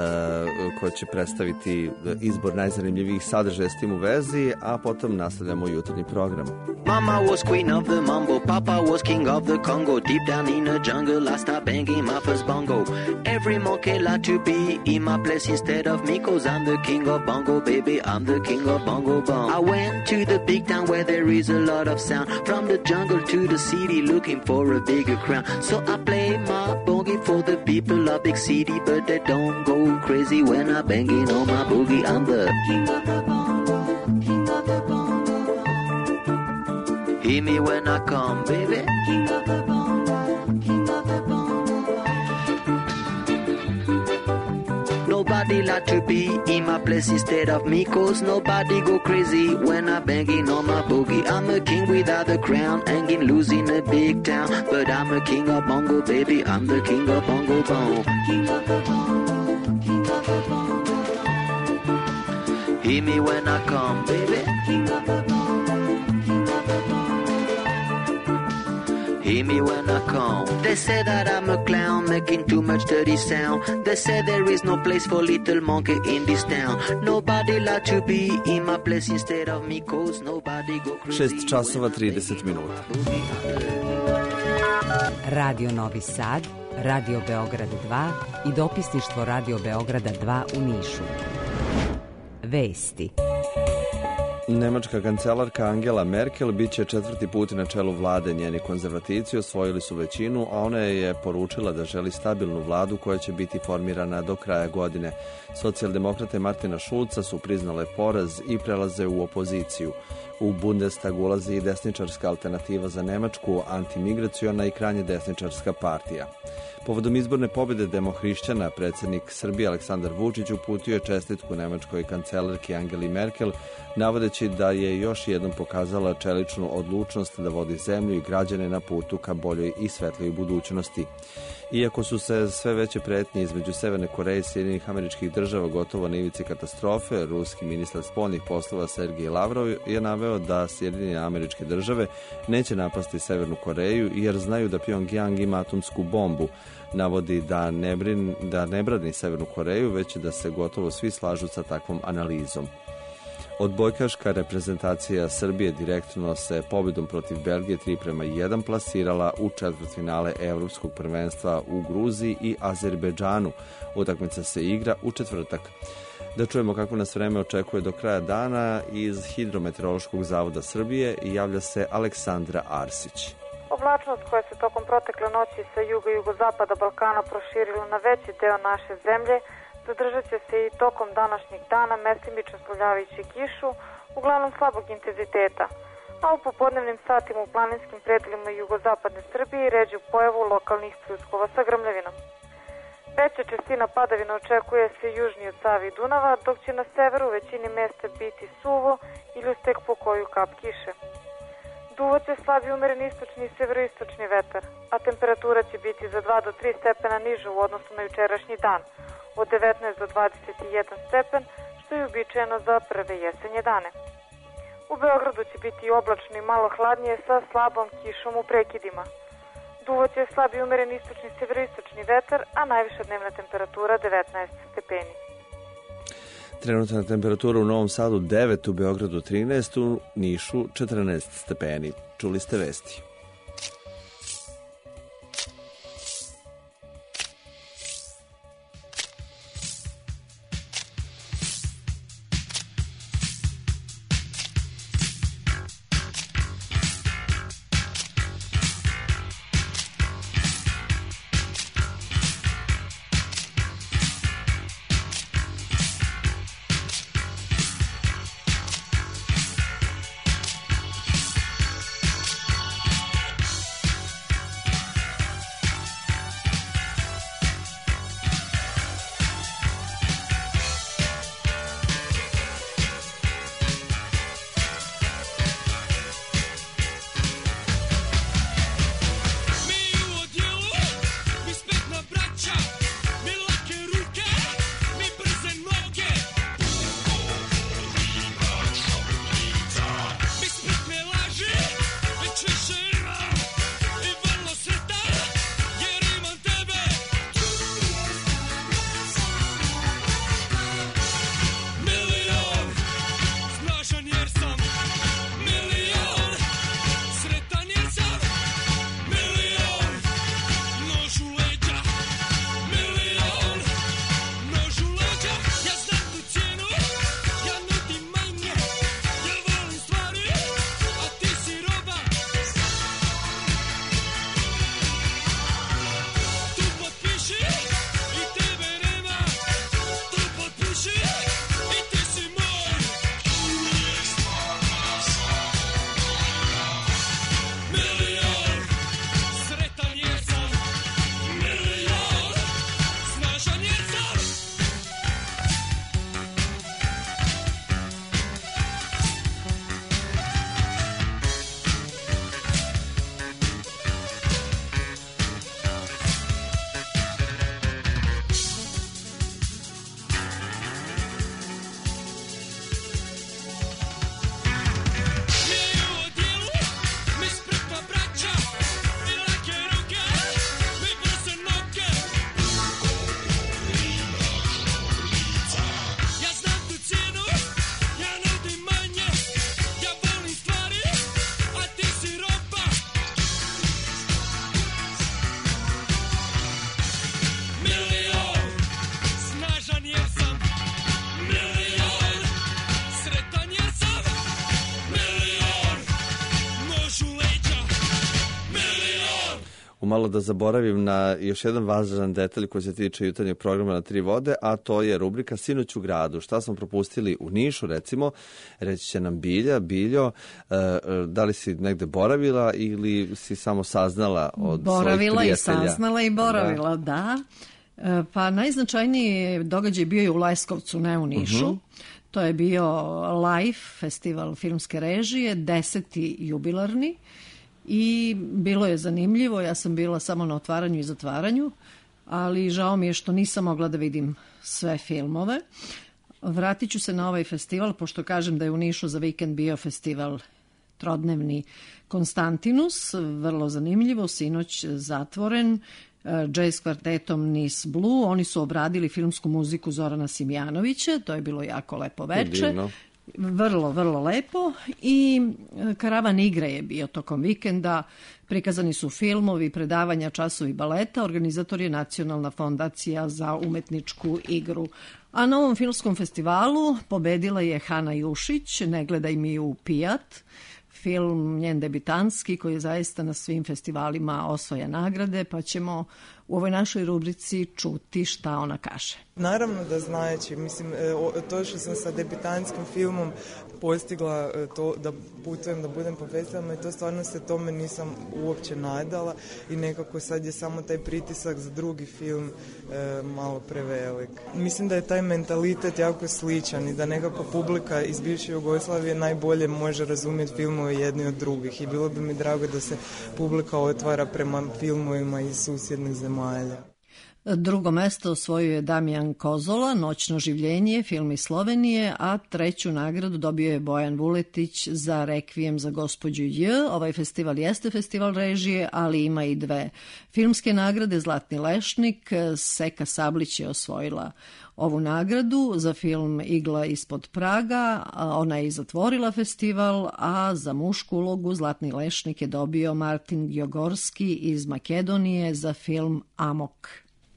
B: koje će predstaviti izbor najzanimljivijih sadržaja s tim u vezi, a potom nastavljamo jutarnji program.
O: Mama was queen of the mambo, Papa was king of the Congo. Deep down in the jungle, I start banging my first bongo. Every monkey like to be in my place instead of me, 'cause I'm the king of bongo, baby, I'm the king of bongo bong. I went to the big town where there is a lot of sound. From the jungle to the city, looking for a bigger crown. So I play my boogie for the people of big city, but they don't go crazy when I banging on my boogie. I'm the king of the bongo, king of the bongo. Hear me when I come, baby. King of the bongo, king of the bongo. Nobody like to be in my place instead of me, 'cause nobody go crazy when I'm banging on my boogie. I'm a king without a crown, hanging loose in a big town, but I'm a king of bongo, baby. I'm the king of bongo bong. King of the bongo, king of the bongo. Hear me when I come, baby. King of the bongo, king of the bongo. see me when I come. They say that I'm a clown making too much dirty sound. They say there is no place for little monkey in this town. Nobody like to be in my place instead of me, cause nobody go crazy.
B: 6 časova 30 minuta.
C: Radio Novi Sad, Radio Beograd 2 i dopisništvo Radio Beograda 2 u Nišu. Vesti.
B: Nemačka kancelarka Angela Merkel bit će 4. put na čelu vlade. Njeni konzervativci osvojili su većinu, a ona je poručila da želi stabilnu vladu koja će biti formirana do kraja godine. Socijaldemokrate Martina Schulza su priznale poraz i prelaze u opoziciju. U Bundestag ulazi i desničarska alternativa za Nemačku, antimigraciona i krajnje desničarska partija. Povodom izborne pobjede demohrišćana, predsjednik Srbije Aleksandar Vučić uputio je čestitku nemačkoj kancelarki Angeli Merkel, navodeći da je još jednom pokazala čeličnu odlučnost da vodi zemlju i građane na putu ka boljoj i svetlijoj budućnosti. Iako su se sve veće pretnje između Severne Koreje i Sjedinjenih Američkih Država gotovo na ivici katastrofe, ruski ministar spoljnih poslova Sergej Lavrov je naveo da Sjedinjene Američke Države neće napasti Severnu Koreju jer znaju da Pyongyang ima atomsku bombu. Navodi da ne brani Severnu Koreju, već da se gotovo svi slažu sa takvom analizom. Odbojkaška reprezentacija Srbije direktno se pobjedom protiv Belgije 3:1 plasirala u četvrtfinale Evropskog prvenstva u Gruziji i Azerbejdžanu. Utakmica se igra u četvrtak. Da čujemo kako nas vreme očekuje do kraja dana iz Hidrometeorološkog zavoda Srbije javlja se Aleksandra Arsić.
P: Oblačnost koja se tokom protekle noći sa juga i jugozapada Balkana proširila na veći deo naše zemlje zadržat će se i tokom današnjeg dana mestimično slavljajući kišu, uglavnom slabog intenziteta, a u popodnevnim satima u planinskim predelima jugozapadne Srbije ređu pojavu lokalnih pljuskova sa grmljavinom. Veća čestina padavina očekuje se južnije od Save i Dunava, dok će na severu u većini mesta biti suvo ili uz tek po koju kap kiše. Duvaće slabi umeren istočni i severoistočni vetar, a temperatura će biti za 2 do 3 stepena niža u odnosu na jučerašnji dan, od 19 do 21 stepen, što je uobičajeno za prve jesenje dane. U Beogradu će biti oblačno i malo hladnije sa slabom kišom u prekidima. Duvaće slabi umeren istočni i severoistočni vetar, a najviša dnevna temperatura 19 stepeni.
B: Trenutna temperatura u Novom Sadu 9, u Beogradu 13, u Nišu 14 stepeni. Čuli ste vesti. pomalo da zaboravim na još jedan važan detalj koji se tiče jutarnjeg programa na Tri vode, a to je rubrika Sinoć u gradu. Šta smo propustili u Nišu, recimo, reći će nam Biljo, da li si negde boravila ili si samo saznala od svojih prijatelja?
E: Boravila i saznala i boravila, da. Pa najznačajniji događaj bio je u Leskovcu, ne u Nišu. To je bio live festival filmske režije, 10. jubilarni i bilo je zanimljivo. Ja sam bila samo na otvaranju i zatvaranju, ali žao mi je što nisam mogla da vidim sve filmove. Vratit ću se na ovaj festival, pošto kažem da je u Nišu za vikend bio festival trodnevni Konstantinus, vrlo zanimljivo, sinoć zatvoren, jazz kvartetom Nice Blue. Oni su obradili filmsku muziku Zorana Simjanovića, to je bilo jako lepo veče. Vrlo, vrlo lepo. I karavan igre je bio tokom vikenda. Prikazani su filmovi, predavanja, časovi baleta. Organizator je Nacionalna fondacija za umetničku igru. A na ovom filmskom festivalu pobedila je Hana Jušić, Ne gledaj mi u pijat. Film njen debitanski koji je zaista na svim festivalima osvaja nagrade, pa ćemo u ovoj našoj rubrici čuti šta ona kaže.
Q: Naravno da znajući, mislim, to što sam sa debitantskim filmom postigla to da putujem, da budem po festivalima i to stvarno se tome nisam uopće nadala i nekako sad je samo taj pritisak za drugi film malo prevelik. Mislim da je taj mentalitet jako sličan i da nekako publika iz bivše Jugoslavije najbolje može razumjeti filmove jedni od drugih i bilo bi mi drago da se publika otvara prema filmovima iz susjednih zemalja.
E: Drugo mesto osvojio je Damijan Kozola, Noćno življenje, film iz Slovenije, a treću nagradu dobio je Bojan Vuletić za Rekvijem za gospođu J. Ovaj festival jeste festival režije, ali ima i dve filmske nagrade. Zlatni lešnik, Seka Sablić je osvojila ovu nagradu za film Igla ispod praga, ona je i zatvorila festival, a za mušku ulogu Zlatni lešnik je dobio Martin Gjogorski iz Makedonije za film Amok.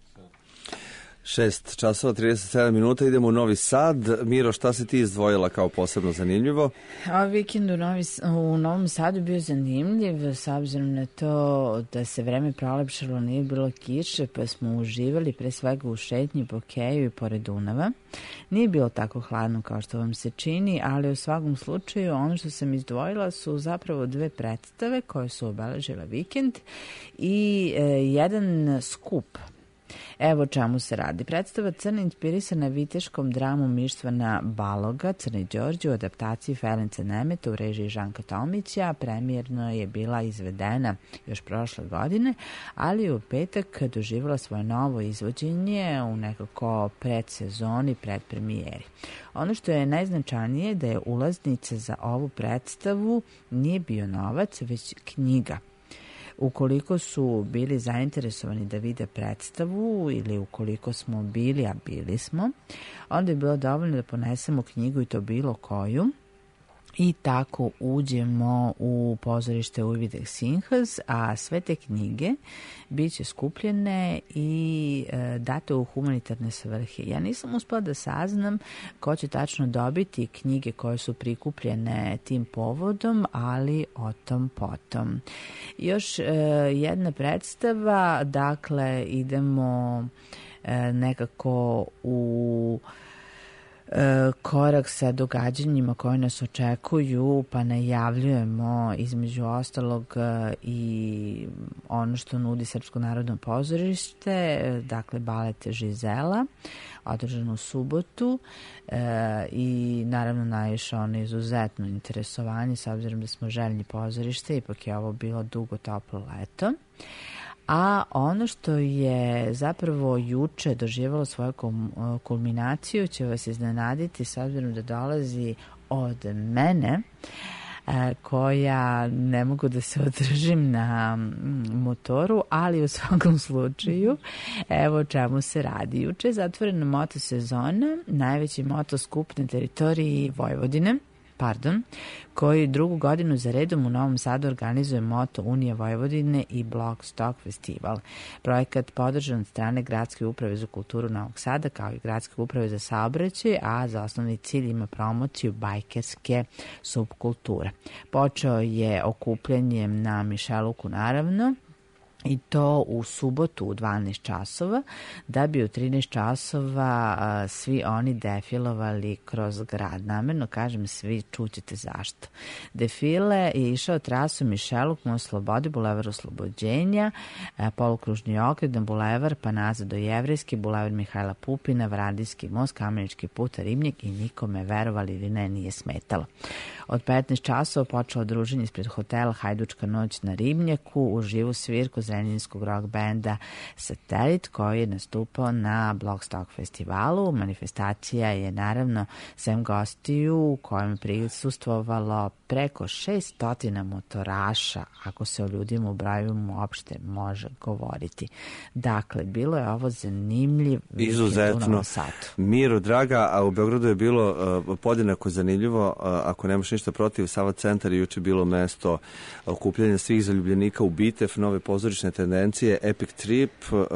B: 6 časova 37 minuta, idemo u Novi Sad. Miro, šta si ti izdvojila kao posebno zanimljivo?
F: Ovaj vikend u Novom Sadu bio zanimljiv, s obzirom na to da se vreme prolepšalo, nije bilo kiše, pa smo uživali pre svega u šetnji po Keju i pored Dunava. Nije bilo tako hladno kao što vam se čini, ali u svakom slučaju ono što sam izdvojila su zapravo dve predstave koje su obeležile vikend i jedan skup. Evo čemu se radi. Predstava Crna inspirisana viteškom dramom Ištvana Baloga, Crni Đorđe, u adaptaciji Ferenca Nemeta u režiji Žanka Tomića. Premijerno je bila izvedena još prošle godine, ali u petak doživjela svoje novo izvođenje u nekako predsezoni, predpremijeri. Ono što je najznačajnije da je ulaznica za ovu predstavu nije bio novac, već knjiga. Ukoliko su bili zainteresovani da vide predstavu ili ukoliko smo bili, a bili smo, onda je bilo dovoljno da ponesemo knjigu i to bilo koju i tako uđemo u pozorište Ujvidek Sinhas, a sve te knjige bit će skupljene i date u humanitarne svrhe. Ja nisam uspela da saznam ko će tačno dobiti knjige koje su prikupljene tim povodom, ali o tom potom. Još jedna predstava, dakle idemo nekako u korak sa događanjima koje nas očekuju, pa najavljujemo između ostalog i ono što nudi Srpsko narodno pozorište, dakle balet Žizela, održano u subotu i naravno naišao na izuzetno interesovanje s obzirom da smo željni pozorište, ipak je ovo bilo dugo toplo leto. A ono što je zapravo juče doživjelo svoju kulminaciju će vas iznenaditi s obzirom da dolazi od mene, koja ne mogu da se održim na motoru, ali u svakom slučaju evo čemu se radi. Juče je zatvorena moto sezona, najveći moto skup na teritoriji Vojvodine, koji drugu godinu za redom u Novom Sadu organizuje Moto Unija Vojvodine i Blog Stock Festival. Projekat podržan od strane Gradske uprave za kulturu Novog Sada kao i Gradske uprave za saobraćaj, a za osnovni cilj ima promociju bajkerske subkulture. Počeo je okupljanjem na Mišeluku naravno, i to u subotu u 12 časova, da bi u 13 časova svi oni defilovali kroz grad. Namerno kažem svi, čućete zašto. Defile je išao trasom Mišeluk, Most Slobode, Bulevar Oslobođenja, polukružni okret, Bulevar, pa nazad do Jevrejski, Bulevar Mihajla Pupina, Vradijski most, Kamenički put, Ribnjak i nikome, verovali ili ne, nije smetalo. Od 15 časova počelo druženje ispred hotela Hajdučka noć na Ribnjaku, u živu svirku zrenjaninskog rock benda Satelit, koji je nastupao na Blockstock festivalu. Manifestacija je naravno sem gostiju u kojem je prisustvovalo preko 600 motoraša, ako se o ljudima u broju uopšte može govoriti. Dakle, bilo je ovo zanimljiv vikend u Novom Sadu.
B: Miro, draga, a u Beogradu je bilo podjednako zanimljivo, ako nemaš ništa protiv, Sava centar je juče bilo mesto okupljanja svih zaljubljenika u bitev, nove pozorišne tendencije, Epic Trip,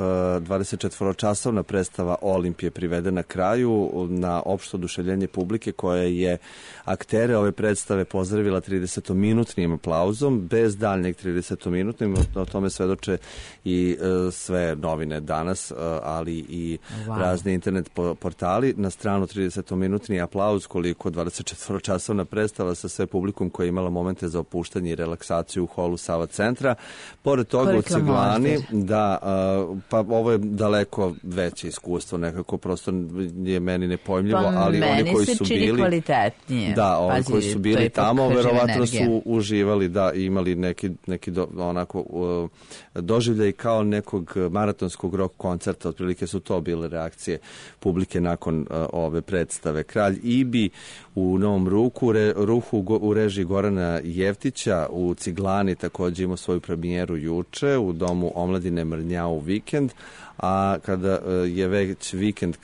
B: 24-časovna predstava Olimpije privedena kraju na opšto oduševljenje publike koja je aktere ove predstave pozdravila 30-minutnim aplauzom, bez daljnjeg 30-minutnim, o tome svedoče i sve novine danas, ali i razni internet portali. Na stranu 30-minutni aplauz, koliko 24-časovna predstava sa sve publikom koja je imala momente za opuštanje i relaksaciju u holu Sava centra. Pored toga u Ciglani, da, pa ovo je daleko veće iskustvo, nekako prosto je meni nepojmljivo, ali oni koji su bili
F: kvalitetnije.
B: Da, oni koji su bili tamo verovatno su uživali, da, imali neki onako doživljaj kao nekog maratonskog rock koncerta, otprilike su to bile reakcije publike nakon ove predstave. Kralj Ibi u Novom Ruhu u režiji Gorana Jeftića, u Ciglani također imao svoju premijeru juče u Domu omladine Mrnjau vikend, a kada je već vikend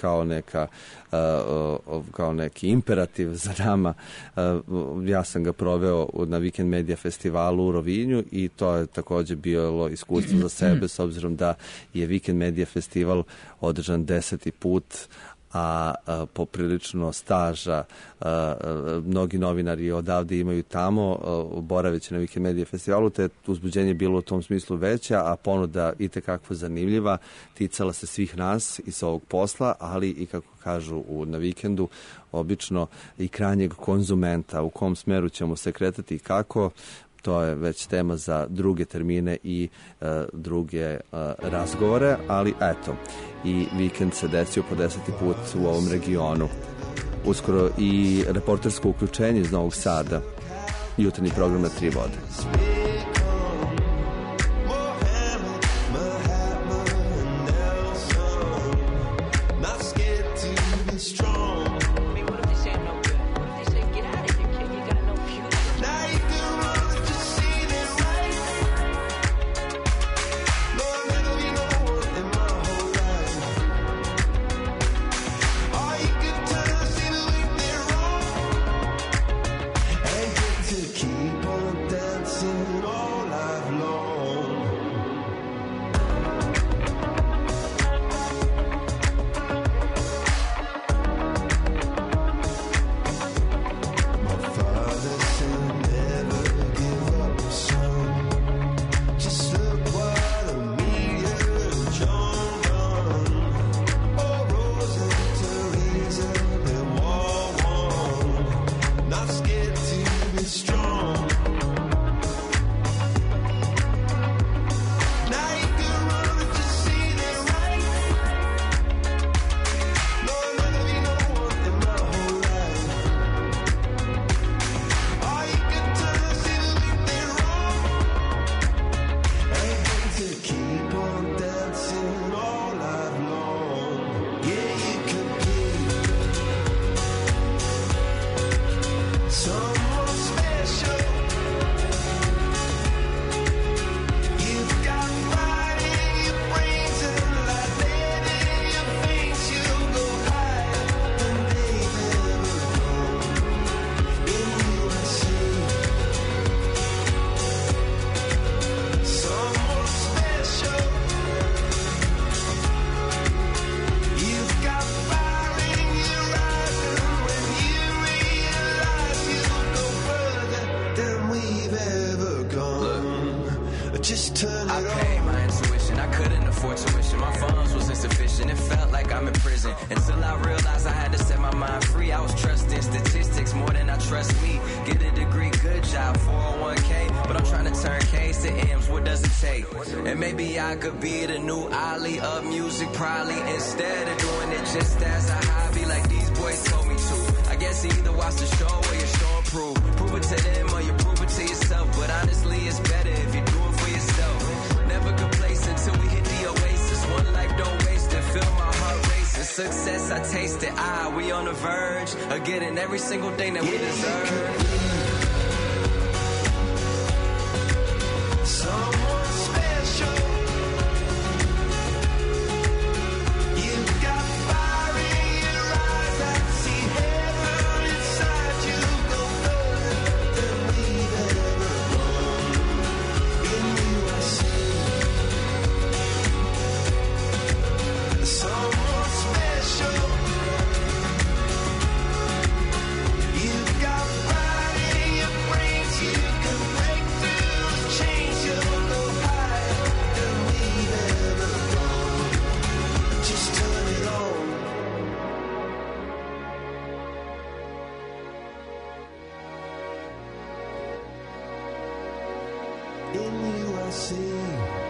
B: kao neki imperativ za nama, ja sam ga proveo na Vikend Media festivalu u Rovinju i to je također bilo iskustvo za sebe, s obzirom da je Vikend Media festival održan 10. put, a poprilično staža mnogi novinari odavde imaju tamo, boraveći na Vikend Media festivalu, te uzbuđenje bilo u tom smislu veća, a ponuda itekako zanimljiva, ticala se svih nas iz ovog posla, ali i kako kažu na vikendu, obično i krajnjeg konzumenta, u kom smeru ćemo se kretati i kako, to je već tema za druge termine i druge razgovore, ali eto, i vikend se desio po 10. put u ovom regionu. Uskoro i reportersko uključenje iz Novog Sada, jutarnji program na 3 vode.
N: I paid my
R: for tuition. My funds was insufficient. It felt like I'm in prison. Until I realized I had to set my mind free. I was trusting statistics more than I trust me. Get a degree, good job, 401k. But I'm trying to turn K's to M's. What does it take? And maybe I could be the new Ali of music, probably, instead of doing it just as a hobby like these boys told me to. I guess you either watch the show or you show and prove. Prove it to them or you prove it to yourself. But honestly, it's better if you do it for yourself. Never complacent till we hit the oasis. One life, don't waste it. Feel my heart racing. Success, I taste it. We on the verge of getting every single thing that we deserve.
N: Someone special. You've got fire in your eyes. I see heaven inside you. Go further than we've ever gone. In you I see someone special. You've got pride in your brains. You can break through the chains. You'll go higher than we've ever gone. Just turn it on. In you I see.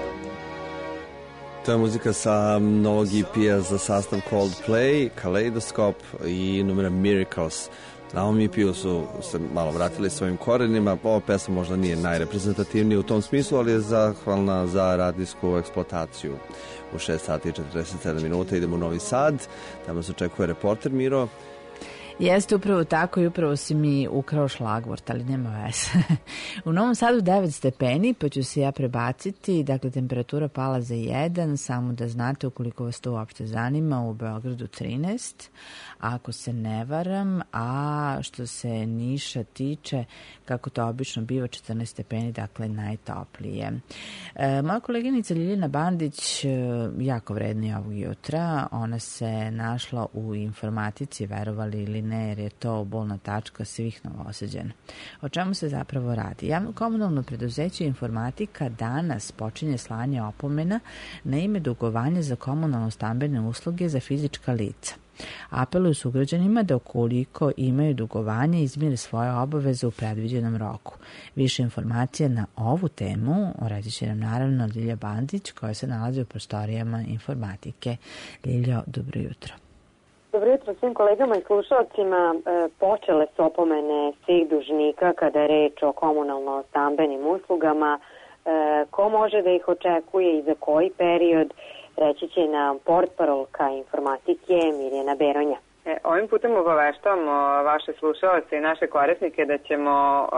B: To je muzika sa novog EP-a za sastav Coldplay, Kaleidoscope i numera Miracles. Na ovom EP-u su se malo vratili svojim korenima. Ova pesma možda nije najreprezentativnija u tom smislu, ali je zahvalna za radijsku eksploataciju. U 6 sati i 47 minuta idemo u Novi Sad. Tamo nas očekuje reporter Miro.
F: Jeste upravo tako i upravo si mi ukrao šlagvort, ali nema veze. U Novom Sadu 9 stepeni, pa ću se ja prebaciti. Dakle, temperatura pala za 1, samo da znate ukoliko vas to uopšte zanima, u Beogradu 13, ako se ne varam, a što se Niša tiče, kako to obično biva, 14 stepeni, dakle najtoplije. Moja koleginica Ljiljana Bandić, jako vredna ovog jutra, ona se našla u informatici, verovali ili ne, jer je to bolna tačka svih Novosađana. O čemu se zapravo radi? Javno komunalno preduzeće Informatika danas počinje slanje opomena na ime dugovanja za komunalno stambene usluge za fizička lica. Apeluju sugrađanima da ukoliko imaju dugovanje izmire svoje obaveze u predviđenom roku. Više informacija na ovu temu reći će nam naravno Ljilja Bandić koja se nalazi u prostorijama Informatike. Ljiljo, dobro jutro.
S: Dobro jutro svim kolegama i slušalcima. Počele su opomene svih dužnika kada je reč o komunalno-stambenim uslugama. Ko može da ih očekuje i za koji period, reći će nam portparolka Informatike Mirjana Beronja.
T: Ovim putem obaveštavamo vaše slušalce i naše korisnike da ćemo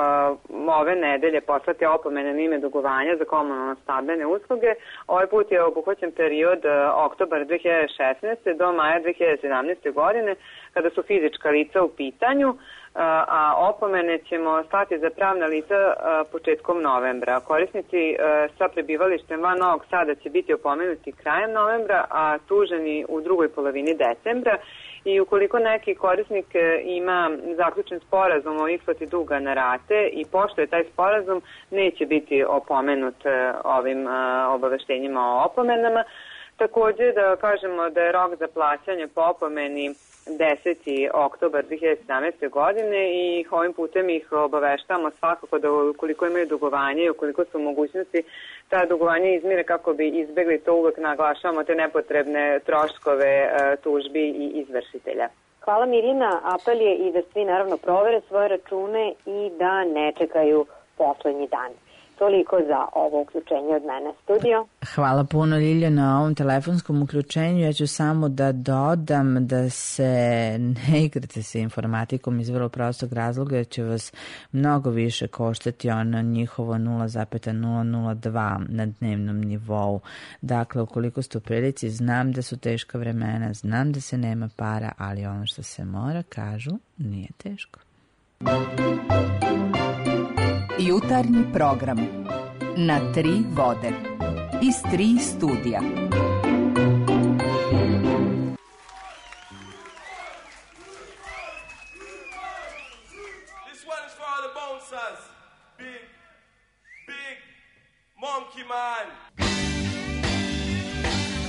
T: ove nedelje poslati opomene na ime dugovanja za komunalno-stambene usluge. Ovaj put je obuhvaćen period oktobar 2016. do maja 2017. godine, kada su fizička lica u pitanju, a opomene ćemo slati za pravna lica početkom novembra. Korisnici sa prebivalištem van Novog Sada će biti opomenuti krajem novembra, a tuženi u drugoj polovini decembra. I ukoliko neki korisnik ima zaključen sporazum o isplati duga na rate i poštuje taj sporazum, neće biti opomenut ovim obaveštenjima o opomenama. Također da kažemo da je rok za plaćanje po opomeni 10. oktobar 2017. godine i ovim putem ih obaveštavamo svakako da ukoliko imaju dugovanje i ukoliko su mogućnosti ta dugovanja izmire kako bi izbjegli, to uvek naglašavamo, te nepotrebne troškove tužbi i izvršitelja.
S: Hvala Mirjana, apel je i da svi naravno provere svoje račune i da ne čekaju poslednji dan. Toliko za ovo uključenje od mene. Studio.
F: Hvala puno Ljilja na ovom telefonskom uključenju. Ja ću samo da dodam da se ne igrate sa informatikom iz vrlo prostog razloga jer će vas mnogo više koštati ono njihovo 0,002 na dnevnom nivou. Dakle, ukoliko ste u prilici, znam da su teška vremena, znam da se nema para, ali ono što se mora, kažu, nije teško.
U: Jutarnji program na 3 vode iz 3 studija.
N: This one is for all the bouncers. Big monkey man.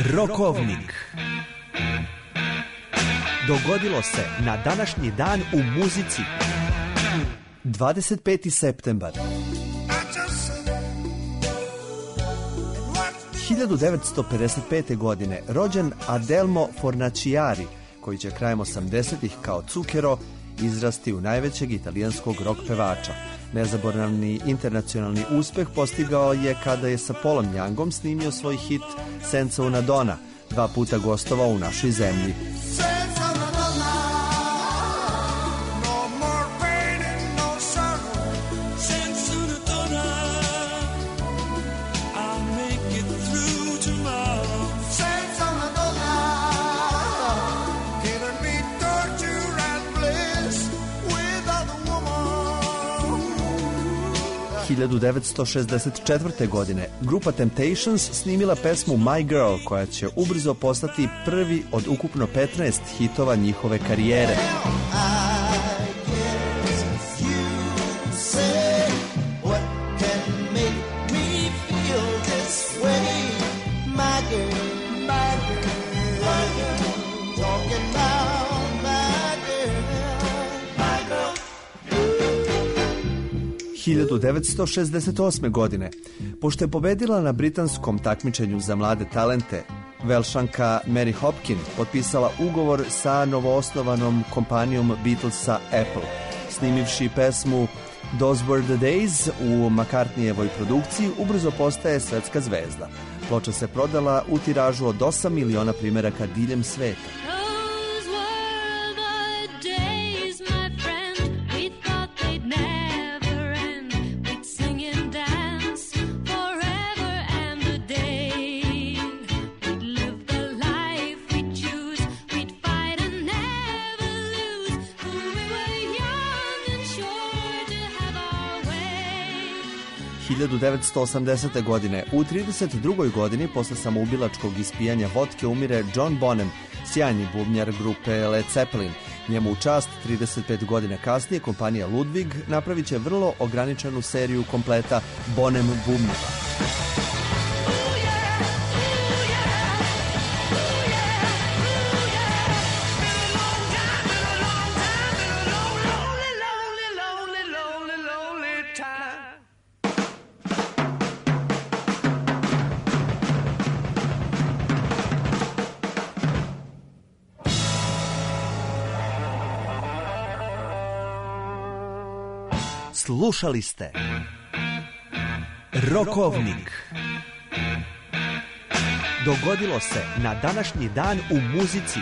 A: Rokovnik. Dogodilo se na današnji dan u muzici.
B: 25. septembar. 1955. godine rođen Adelmo Fornaciari, koji će krajem 80-ih kao Zucchero izrasti u najvećeg italijanskog rock pevača. Nezaboravni internacionalni uspeh postigao je kada je sa Paulom Youngom snimio svoj hit Senza una donna, 2 puta gostovao u našoj zemlji. – 1964. godine grupa Temptations snimila pesmu My Girl, koja će ubrzo postati prvi od ukupno 15 hitova njihove karijere. – 1968. godine, pošto je pobedila na britanskom takmičenju za mlade talente, Velšanka Mary Hopkin potpisala ugovor sa novoosnovanom kompanijom Beatlesa Apple. Snimivši pesmu Those Were the Days u McCartneyevoj produkciji, ubrzo postaje svetska zvezda. Ploča se prodala u tiražu od 8 miliona primeraka diljem sveta. – 1980. godine, u 32. godini posle samoubilačkog ispijanja vodke umire John Bonham, sjajni bubnjar grupe Led Zeppelin. Njemu u čast 35 godina kasnije kompanija Ludwig napravit će vrlo ograničenu seriju kompleta Bonham bubnjeva. Slušali ste Rokovnik. Dogodilo se na današnji dan u muzici.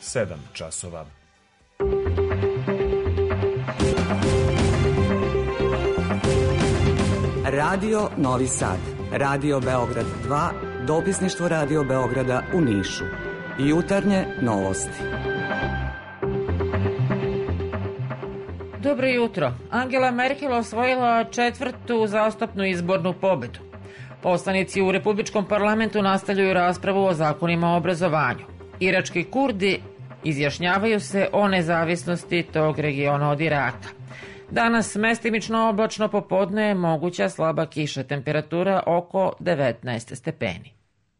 D: 7 časova.
V: Radio Novi Sad, Radio Beograd 2, dopisništvo Radio Beograda u Nišu. Jutarnje novosti.
W: Dobro jutro. Angela Merkel osvojila 4. uzastopnu izbornu pobedu. Poslanici u Republičkom parlamentu nastavljaju raspravu o zakonima o obrazovanju. Irački Kurdi izjašnjavaju se o nezavisnosti tog regiona od Iraka. Danas mestimično oblačno, popodne moguća slaba kiša, temperatura oko 19 stepeni.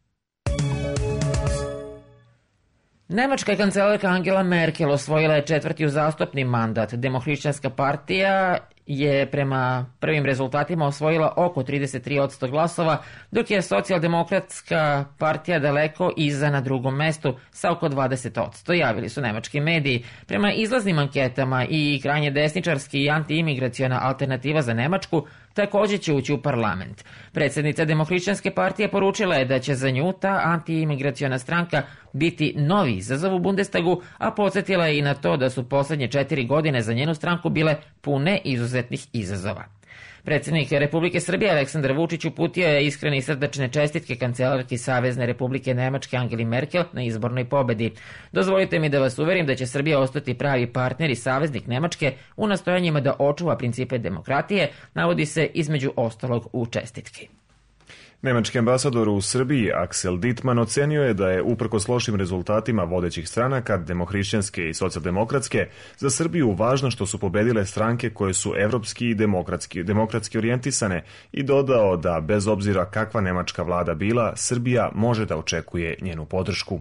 W: Nemačka kancelarka Angela Merkel osvojila je 4. uzastopni mandat. Demohrišćanska partija je prema prvim rezultatima osvojila oko 33% glasova, dok je socijaldemokratska partija daleko iza na drugom mestu sa oko 20%, javili su nemački mediji. Prema izlaznim anketama i krajnje desničarski i antiimigraciona alternativa za Nemačku također će ući u parlament. Predsjednica Demohrišćanske partije poručila je da će za nju ta antiimigraciona stranka biti novi izazov u Bundestagu, a podsjetila je i na to da su posljednje 4 godine za njenu stranku bile pune izuzetnih izazova. Predsjednik Republike Srbije Aleksandar Vučić uputio je iskrene i srdačne čestitke kancelarki Savezne Republike Nemačke Angeli Merkel na izbornoj pobedi. Dozvolite mi da vas uverim da će Srbija ostati pravi partner i saveznik Nemačke u nastojanjima da očuva principe demokratije, navodi se između ostalog u čestitki.
D: Nemački ambasador u Srbiji Axel Dittmann ocenio je da je uprkos lošim rezultatima vodećih stranaka, demohrišćanske i socijaldemokratske, za Srbiju važno što su pobedile stranke koje su evropski i demokratski orijentisane i dodao da bez obzira kakva nemačka vlada bila, Srbija može da očekuje njenu podršku.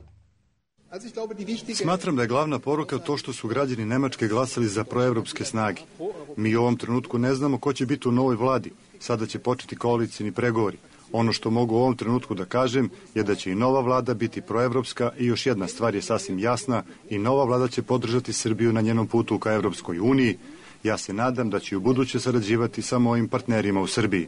X: Smatram da je glavna poruka to što su građani Nemačke glasali za proevropske snage. Mi u ovom trenutku ne znamo ko će biti u novoj vladi. Sada će početi koalicijni pregovori. Ono što mogu u ovom trenutku da kažem je da će i nova vlada biti proevropska i još jedna stvar je sasvim jasna, i nova vlada će podržati Srbiju na njenom putu ka Evropskoj uniji. Ja se nadam da će u buduće sarađivati sa mojim partnerima u Srbiji.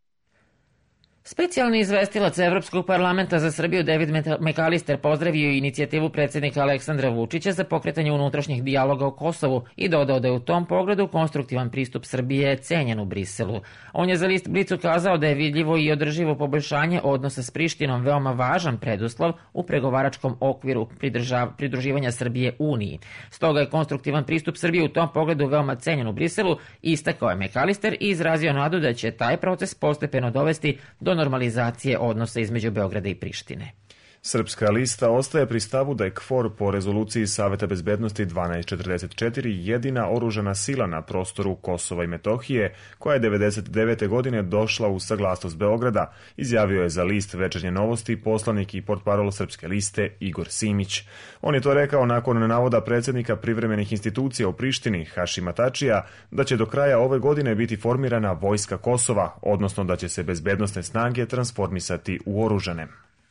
W: Specijalni izvestilac Evropskog parlamenta za Srbiju David McAllister pozdravio inicijativu predsjednika Aleksandra Vučića za pokretanje unutrašnjih dijaloga o Kosovu i dodao da je u tom pogledu konstruktivan pristup Srbije cenjen u Briselu. On je za list Blic ukazao da je vidljivo i održivo poboljšanje odnosa s Prištinom veoma važan preduslov u pregovaračkom okviru pridruživanja Srbije Uniji. Stoga je konstruktivan pristup Srbije u tom pogledu veoma cenjen u Briselu, istakao je McAllister i izrazio nadu da će taj proces postepeno dovesti do normalizacije odnosa između Beograda i Prištine.
D: Srpska lista ostaje pri stavu da je KFOR po rezoluciji Saveta bezbednosti 1244 jedina oružana sila na prostoru Kosova i Metohije, koja je 1999. godine došla u saglasnost Beograda, izjavio je za list Večernje novosti poslanik i portparol Srpske liste Igor Simić. On je to rekao nakon navoda predsjednika privremenih institucija u Prištini Hašima Tačija da će do kraja ove godine biti formirana vojska Kosova, odnosno da će se bezbednosne snage transformisati u oružane.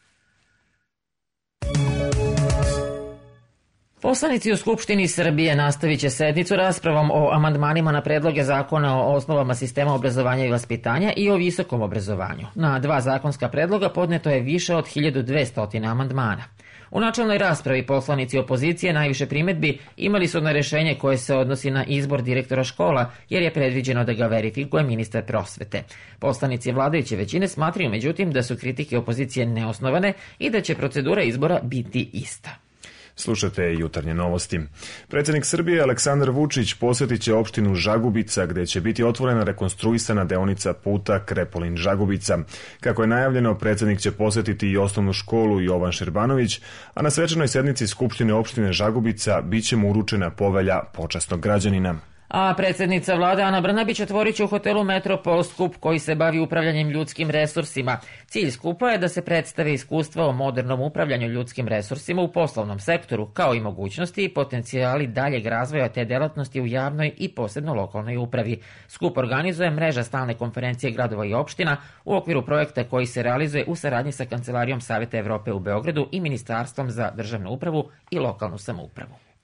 W: Poslanici u Skupštini Srbije nastavit će sednicu raspravom o amandmanima na predloge zakona o osnovama sistema obrazovanja i vaspitanja i o visokom obrazovanju. Na 2 zakonska predloga podneto je više od 1200 amandmana. U načelnoj raspravi poslanici opozicije najviše primedbi imali su na rešenje koje se odnosi na izbor direktora škola, jer je predviđeno da ga verifikuje ministar prosvete. Poslanici vladajuće većine smatraju međutim da su kritike opozicije neosnovane i da će procedura izbora biti ista.
D: Slušate jutarnje novosti. Predsjednik Srbije Aleksandar Vučić posjetit će opštinu Žagubica, gdje će biti otvorena rekonstruisana deonica puta Krepolin-Žagubica. Kako je najavljeno, predsjednik će posjetiti i osnovnu školu Jovan Šerbanović, a na svečanoj sednici Skupštine opštine Žagubica bit će mu uručena povelja počasnog građanina.
W: A predsjednica vlade Ana Brnabić otvorit će u hotelu Metropol skup koji se bavi upravljanjem ljudskim resursima. Cilj skupa je da se predstave iskustva o modernom upravljanju ljudskim resursima u poslovnom sektoru, kao i mogućnosti i potencijali daljeg razvoja te delatnosti u javnoj i posebno lokalnoj upravi. Skup organizuje mreža stalne konferencije gradova i opština u okviru projekta koji se realizuje u saradnji sa Kancelarijom Saveta Evrope u Beogradu i Ministarstvom za državnu upravu i lokalnu samoupravu.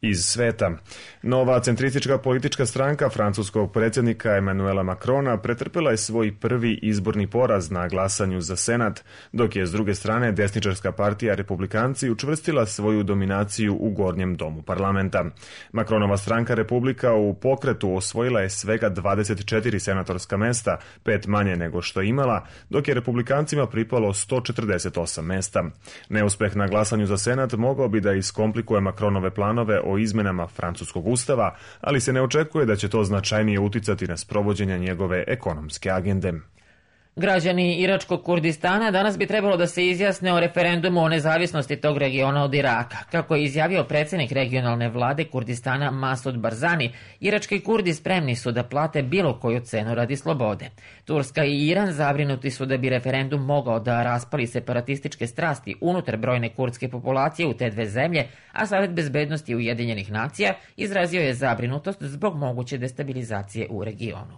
D: Iz sveta. Nova centristička politička stranka francuskog predsjednika Emmanuela Macrona pretrpela je svoj prvi izborni poraz na glasanju za Senat, dok je s druge strane desničarska partija Republikanci učvrstila svoju dominaciju u gornjem domu parlamenta. Macronova stranka Republika u pokretu osvojila je svega 24 senatorska mesta, 5 manje nego što je imala, dok je Republikancima pripalo 148 mesta. Neuspeh na glasanju za Senat mogao bi da iskomplikuje Macronove planove o izmenama francuskog ustava, ali se ne očekuje da će to značajnije uticati na sprovođenje njegove ekonomske agende.
W: Građani Iračkog Kurdistana danas bi trebalo da se izjasne o referendumu o nezavisnosti tog regiona od Iraka. Kako je izjavio predsjednik regionalne vlade Kurdistana Masud Barzani, irački Kurdi spremni su da plate bilo koju cenu radi slobode. Turska i Iran zabrinuti su da bi referendum mogao da raspali separatističke strasti unutar brojne kurdske populacije u te dve zemlje, a Savet bezbednosti Ujedinjenih nacija izrazio je zabrinutost zbog moguće destabilizacije u regionu.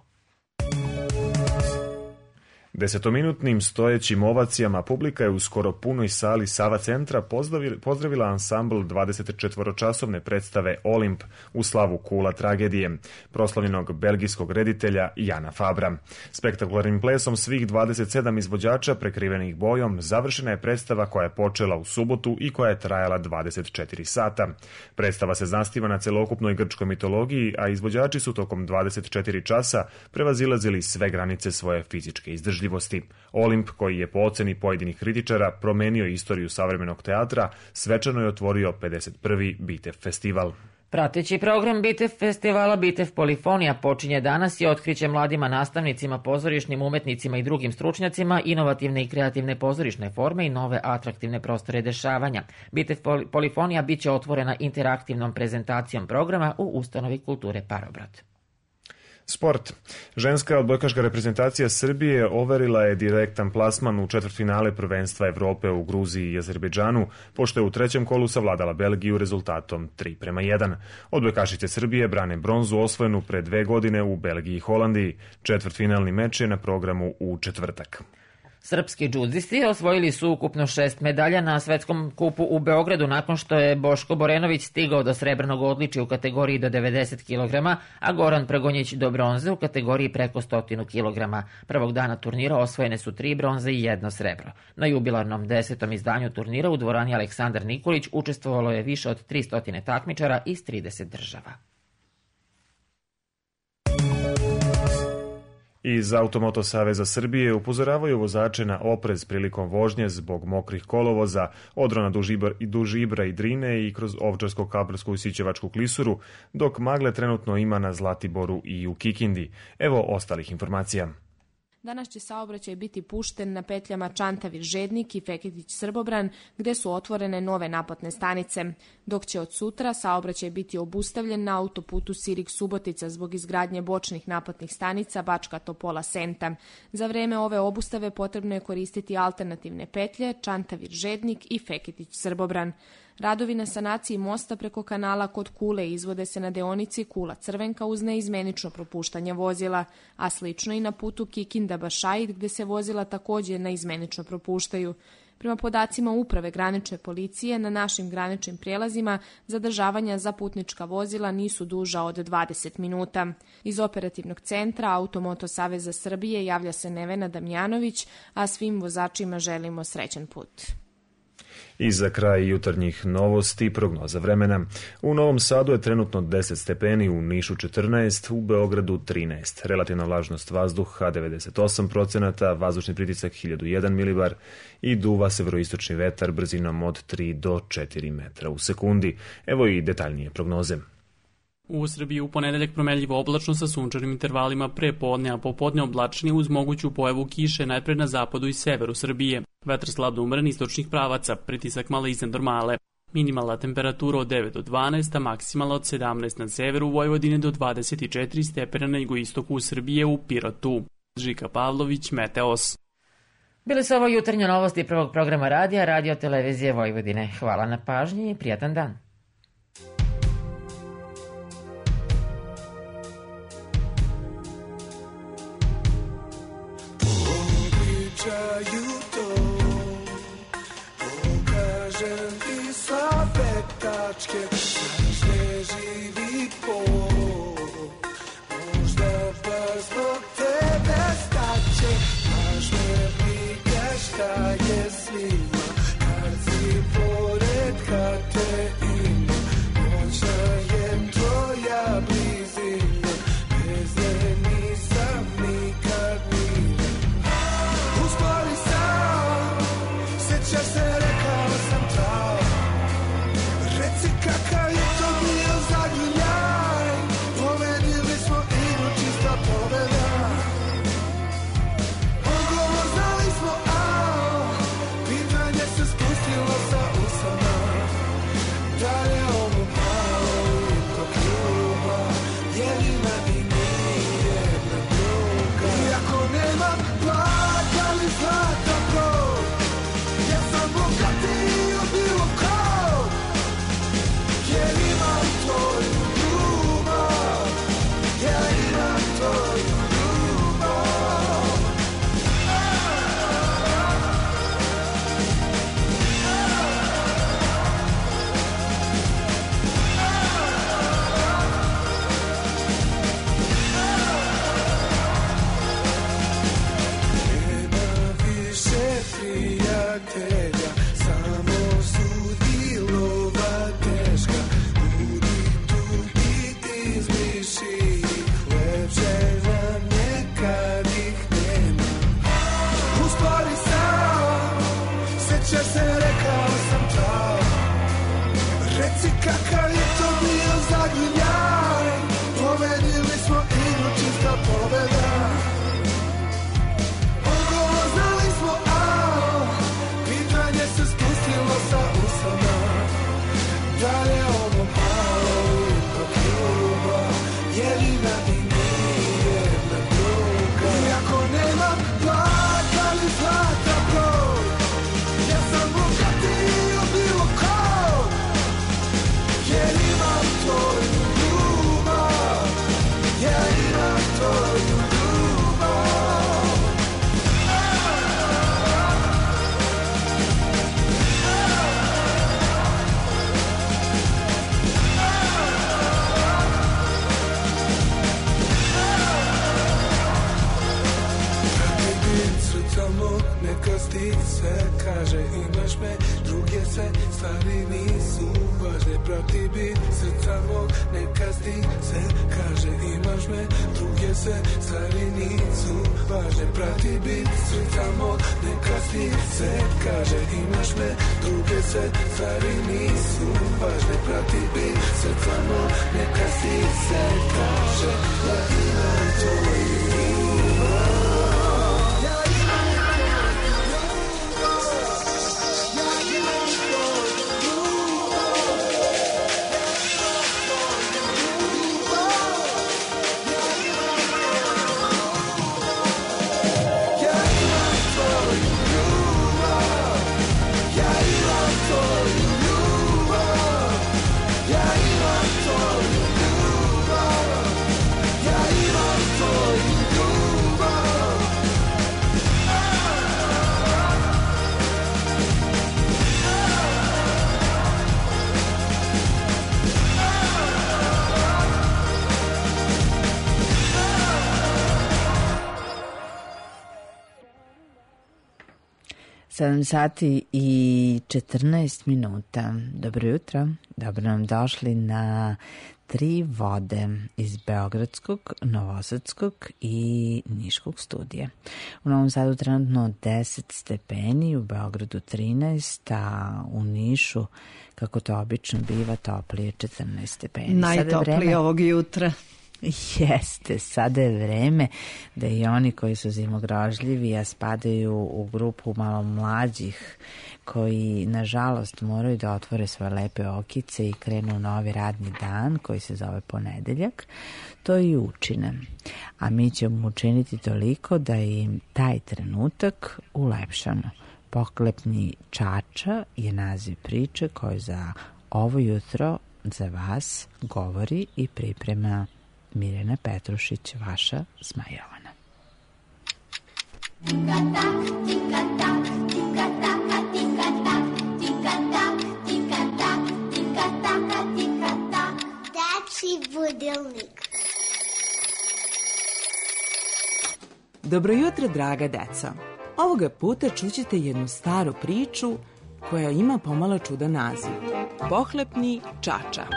D: Desetominutnim stojećim ovacijama publika je u skoro punoj sali Sava centra pozdravila ansambl 24-časovne predstave Olimp u slavu Kula tragedije, proslavljenog belgijskog reditelja Jana Fabra. Spektakularnim plesom svih 27 izvođača prekrivenih bojom završena je predstava koja je počela u subotu i koja je trajala 24 sata. Predstava se zasniva na celokupnoj grčkoj mitologiji, a izvođači su tokom 24 časa prevazilazili sve granice svoje fizičke izdržljivosti. Olimp, koji je po oceni pojedinih kritičara promenio istoriju savremenog teatra, svečano je otvorio 51. Bitev festival.
W: Prateći program Bitev festivala Bitev Polifonija počinje danas i otkriće mladima nastavnicima, pozorišnim umetnicima i drugim stručnjacima inovativne i kreativne pozorišne forme i nove atraktivne prostore dešavanja. Bitev Polifonija biće otvorena interaktivnom prezentacijom programa u Ustanovi kulture Parobrod.
D: Sport. Ženska odbojkaška reprezentacija Srbije overila je direktan plasman u četvrtfinale prvenstva Evrope u Gruziji i Azerbejdžanu, pošto je u trećem kolu savladala Belgiju rezultatom 3:1. Odbojkašice Srbije brane bronzu osvojenu pre 2 godine u Belgiji i Holandiji. Četvrtfinalni meč je na programu u četvrtak.
W: Srpski džudisti osvojili su ukupno 6 medalja na svetskom kupu u Beogradu nakon što je Boško Borenović stigao do srebrnog odličja u kategoriji do 90 kg, a Goran Pragonjić do bronze u kategoriji preko 100 kg. Prvog dana turnira osvojene su 3 bronze i 1 srebro. Na jubilarnom 10. izdanju turnira u dvorani Aleksandar Nikolić učestvovalo je više od 300 takmičara iz 30 država.
D: Iz Automoto Saveza Srbije upozoravaju vozače na oprez prilikom vožnje zbog mokrih kolovoza, odrona duž Ibra i Drine i kroz Ovčarsko-Kablarsku i Sićevačku klisuru, dok magle trenutno ima na Zlatiboru i u Kikindi. Evo ostalih informacija.
H: Danas će saobraćaj biti pušten na petljama Čantavir-Žednik i Feketić-Srbobran, gde su otvorene nove naplatne stanice, dok će od sutra saobraćaj biti obustavljen na autoputu Sirik-Subotica zbog izgradnje bočnih naplatnih stanica Bačka Topola-Senta. Za vreme ove obustave potrebno je koristiti alternativne petlje Čantavir-Žednik i Feketić-Srbobran. Radovi na sanaciji mosta preko kanala kod Kule izvode se na deonici Kula-Crvenka uz neizmenično propuštanje vozila, a slično i na putu Kikinda-Bašaid gde se vozila također neizmenično propuštaju. Prema podacima Uprave granične policije, na našim graničnim prijelazima zadržavanja za putnička vozila nisu duža od 20 minuta. Iz operativnog centra Automoto Saveza Srbije javlja se Nevena Damjanović, a svim vozačima želimo srećan put.
D: I za kraj jutarnjih novosti prognoza vremena. U Novom Sadu je trenutno 10 stepeni, u Nišu 14, u Beogradu 13. Relativna vlažnost vazduha 98%, vazdušni pritisak 1001 milibar i duva severoistočni vetar brzinom od 3 do 4 metra u sekundi. Evo i detaljnije prognoze.
I: U Srbiji u ponedeljak promenljivo oblačno sa sunčanim intervalima pre podne, a popodne oblačnije uz moguću pojavu kiše najpre na zapadu i severu Srbije. Vetar slabno umeren istočnih pravaca, pritisak malo iznad normale. Minimalna temperatura od 9 do 12, a maksimalna od 17 na severu Vojvodine do 24 stepena na jugoistoku Srbije u Pirotu. Žika Pavlović, Meteos.
W: Bili su ovo jutarnje novosti prvog programa radija Radio Televizije Vojvodine. Hvala na pažnji i prijatan dan.
N: Pričaju to, pokažem ti sa petačke, znaš ne
G: neka stih se kaže imaš me, druge se stvari nisu važne, prati bit srca mog, neka stih se kaže imaš me, druge se stvari nisu važne, prati bit srca mog, neka stih se kaže imaš me, druge se stvari nisu važne, prati bit srca mog, neka stih se kaže ja imam tvoju ljubav.
F: Sedam sati i 14 minuta. Dobro jutro, dobro nam došli na Tri vode iz Beogradskog, Novosadskog i Niškog studija. U Novom Sadu trenutno 10 stepeni, u Beogradu 13, a u Nišu, kako to obično biva, toplije 14 stepeni.
E: Najtoplije ovog jutra.
F: Jeste, sada je vreme da i oni koji su zimogrožljivi, a spadaju u grupu malo mlađih, koji nažalost moraju da otvore svoje lepe okice i krenu u novi radni dan koji se zove ponedeljak, to i učine. A mi ćemo učiniti toliko da im taj trenutak ulepšamo. Pohlepni čača je naziv priče koju za ovo jutro za vas govori i priprema Mirjana Petrušić, vaša Zmajovana.
J: Dečiji budilnik.
K: Dobro jutro, draga deca. Ovoga puta čućete jednu staru priču koja ima pomalo čudan naziv. Pohlepni čača.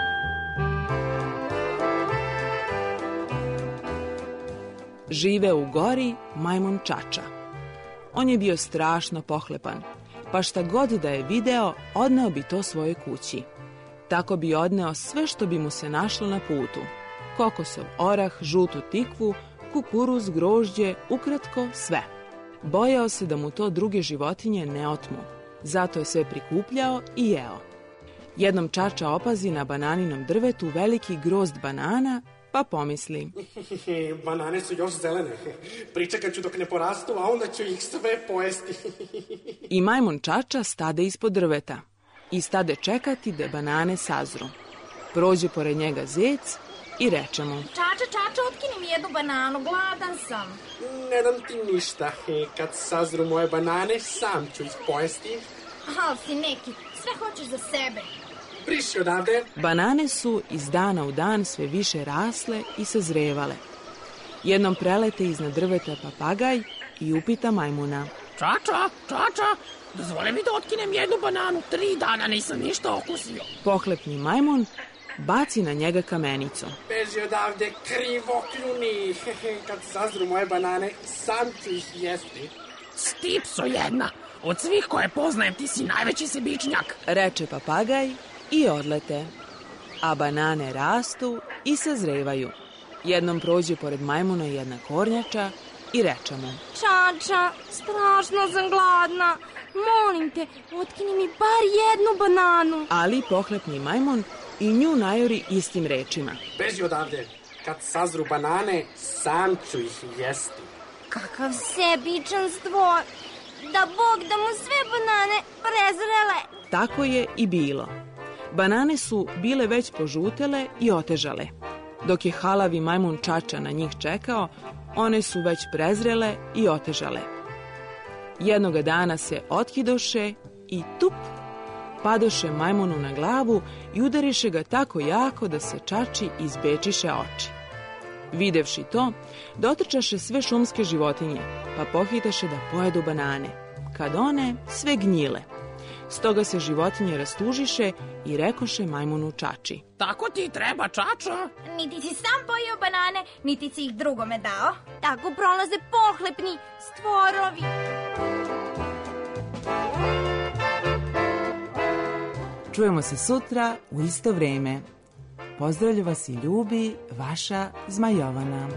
K: Žive u gori majmun Čača. On je bio strašno pohlepan, pa šta god da je video, odneo bi to svojoj kući. Tako bi odneo sve što bi mu se našlo na putu. Kokosov orah, žutu tikvu, kukuruz, grožđe, ukratko sve. Bojao se da mu to druge životinje ne otmu. Zato je sve prikupljao i jeo. Jednom Čača opazi na bananinom drvetu veliki grozd banana, pa pomisli.
M: Banane su još zelene. Pričekat ću dok ne porastu, a onda ću ih sve pojesti.
K: I majmun Čača stade ispod drveta i stade čekati da banane sazru. Prođe pored njega zec i reče mu.
J: Čača, otkini mi jednu bananu, gladan sam.
M: Ne dam ti ništa. Kad sazru moje banane, sam ću ih pojesti.
J: Al si neki, sve hoćeš za sebe.
M: Priši odavde.
K: Banane su iz dana u dan sve više rasle i sazrevale. Jednom prelete iznad drveta papagaj i upita majmuna.
M: Čača, dozvoli mi da otkinem jednu bananu, 3 dana nisam ništa okusio.
K: Pohlepni majmun baci na njega kamenicu.
M: Beži odavde, krivokljuni. Kad sazru moje banane, sam ću ih jesti. Stipso jedna, od svih koje poznajem ti si najveći sebičnjak.
K: Reče papagaj i odlete. A banane rastu i sazrevaju. Jednom prođe pored majmuna jedna kornjača i reče mu.
J: Čača, strašno sam gladna. Molim te, otkini mi bar jednu bananu.
K: Ali pohlepni majmun i nju najuri istim rečima.
M: Beži odavde, kad sazru banane, sam ću ih jesti.
J: Kakav sebičanstvo. Da Bog da mu sve banane prezrele.
K: Tako je i bilo. Banane su bile već požutele i otežale. Dok je halavi majmun Čača na njih čekao, one su već prezrele i otežale. Jednoga dana se otkidoše i tup, padoše majmunu na glavu i udariše ga tako jako da se Čači izbečiše oči. Videvši to, dotrčaše sve šumske životinje, pa pohitaše da pojedu banane. kad one sve gnjile. Stoga se životinje rastužiše i rekoše majmunu Čači:
M: Tako ti treba, Čačo.
J: Niti si sam pojeo banane, niti si ih drugome dao. Tako prolaze pohlepni stvorovi.
K: Čujemo se sutra u isto vreme. Pozdravlja vas i ljubi vaša Zmajovana.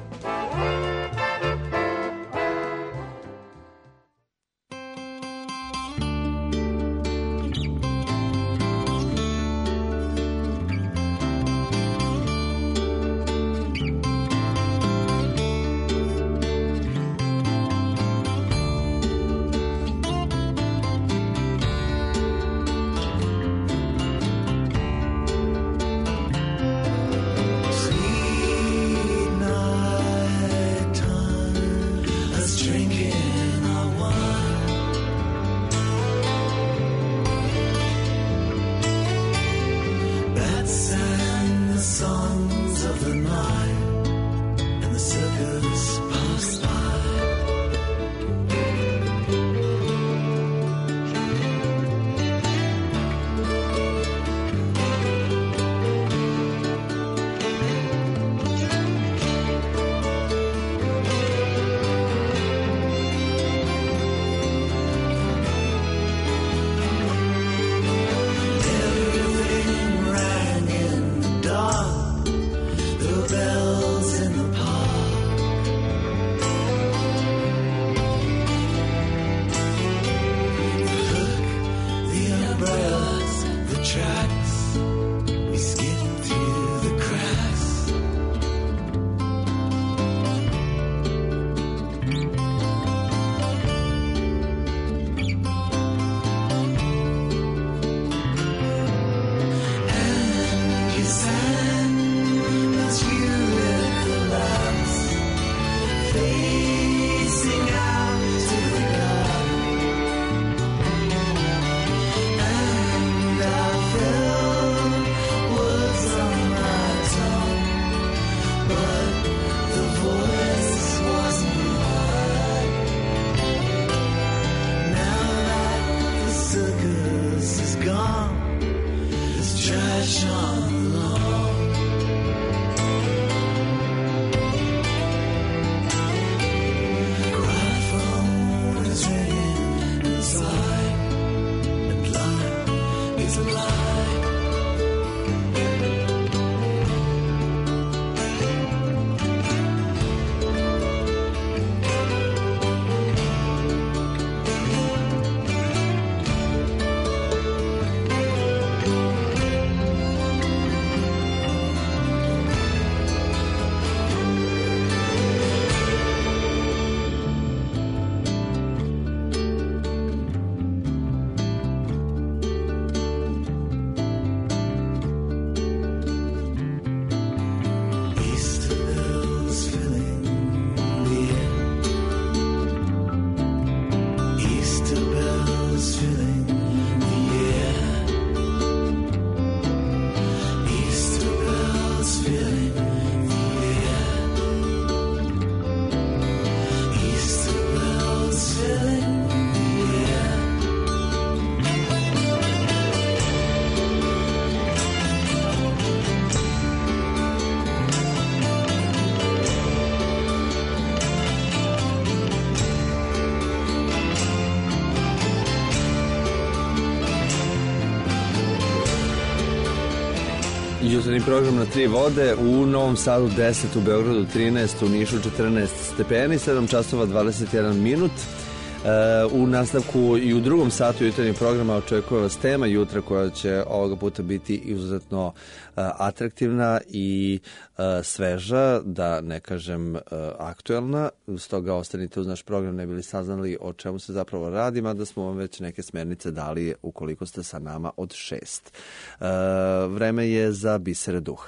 B: Jutarnji program na 3 vode, u Novom Sadu 10, u Beogradu 13, u Nišu 14 stepeni, 7 časova 21 minut. U nastavku i u drugom satu jutarnjeg programa očekuje vas tema jutra koja će ovoga puta biti izuzetno atraktivna i sveža, da ne kažem aktuelna. Stoga ostanite uz naš program, ne bili saznali o čemu se zapravo radi, mada smo vam već neke smernice dali ukoliko ste sa nama od 6. Vreme je za bisere duha.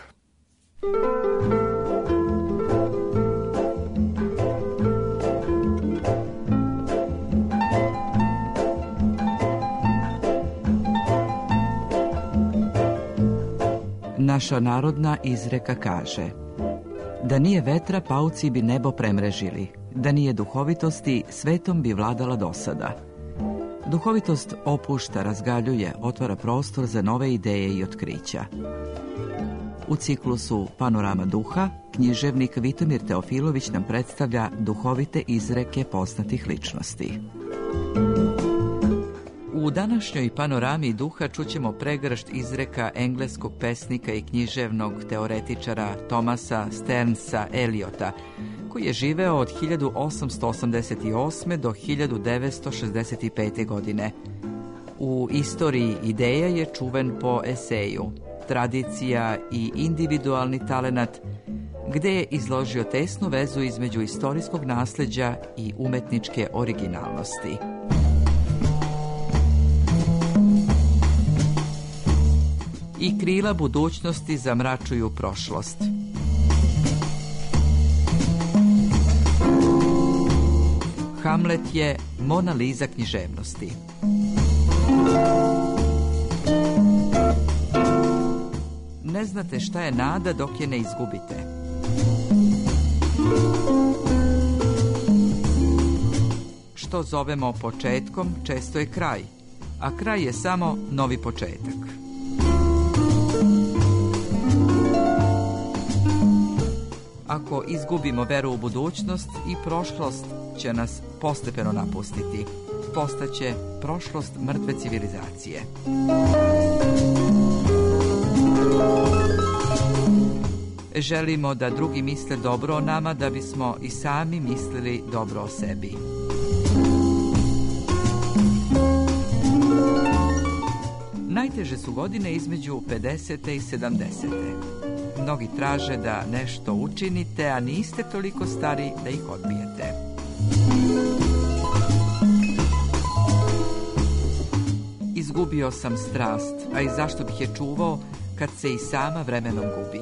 C: Naša narodna izreka kaže: da nije vetra, pauci bi nebo premrežili, da nije duhovitosti, svetom bi vladala dosada. Duhovitost opušta, razgaljuje, otvara prostor za nove ideje i otkrića. U ciklusu Panorama duha, književnik Vitomir Teofilović nam predstavlja duhovite izreke poznatih ličnosti. U današnjoj Panorami duha čućemo pregršt izreka engleskog pesnika i književnog teoretičara Thomasa Stearnsa Eliota, koji je živeo od 1888. do 1965. godine. U istoriji ideja je čuven po eseju Tradicija i individualni talenat, gde je izložio tesnu vezu između istorijskog nasleđa i umetničke originalnosti. I krila budućnosti zamračuju prošlost. Hamlet je Mona Lisa književnosti. Ne znate šta je nada dok je ne izgubite. Što zovemo početkom, često je kraj, a kraj je samo novi početak. Ako izgubimo veru u budućnost, i prošlost će nas postepeno napustiti. Postaće prošlost mrtve civilizacije. Želimo da drugi misle dobro o nama da bismo i sami mislili dobro o sebi. Najteže su godine između 50. i 70. Mnogi traže da nešto učinite, a niste toliko stari da ih odbijete. Izgubio sam strast, a i zašto bih je čuvao kad se i sama vremenom gubi.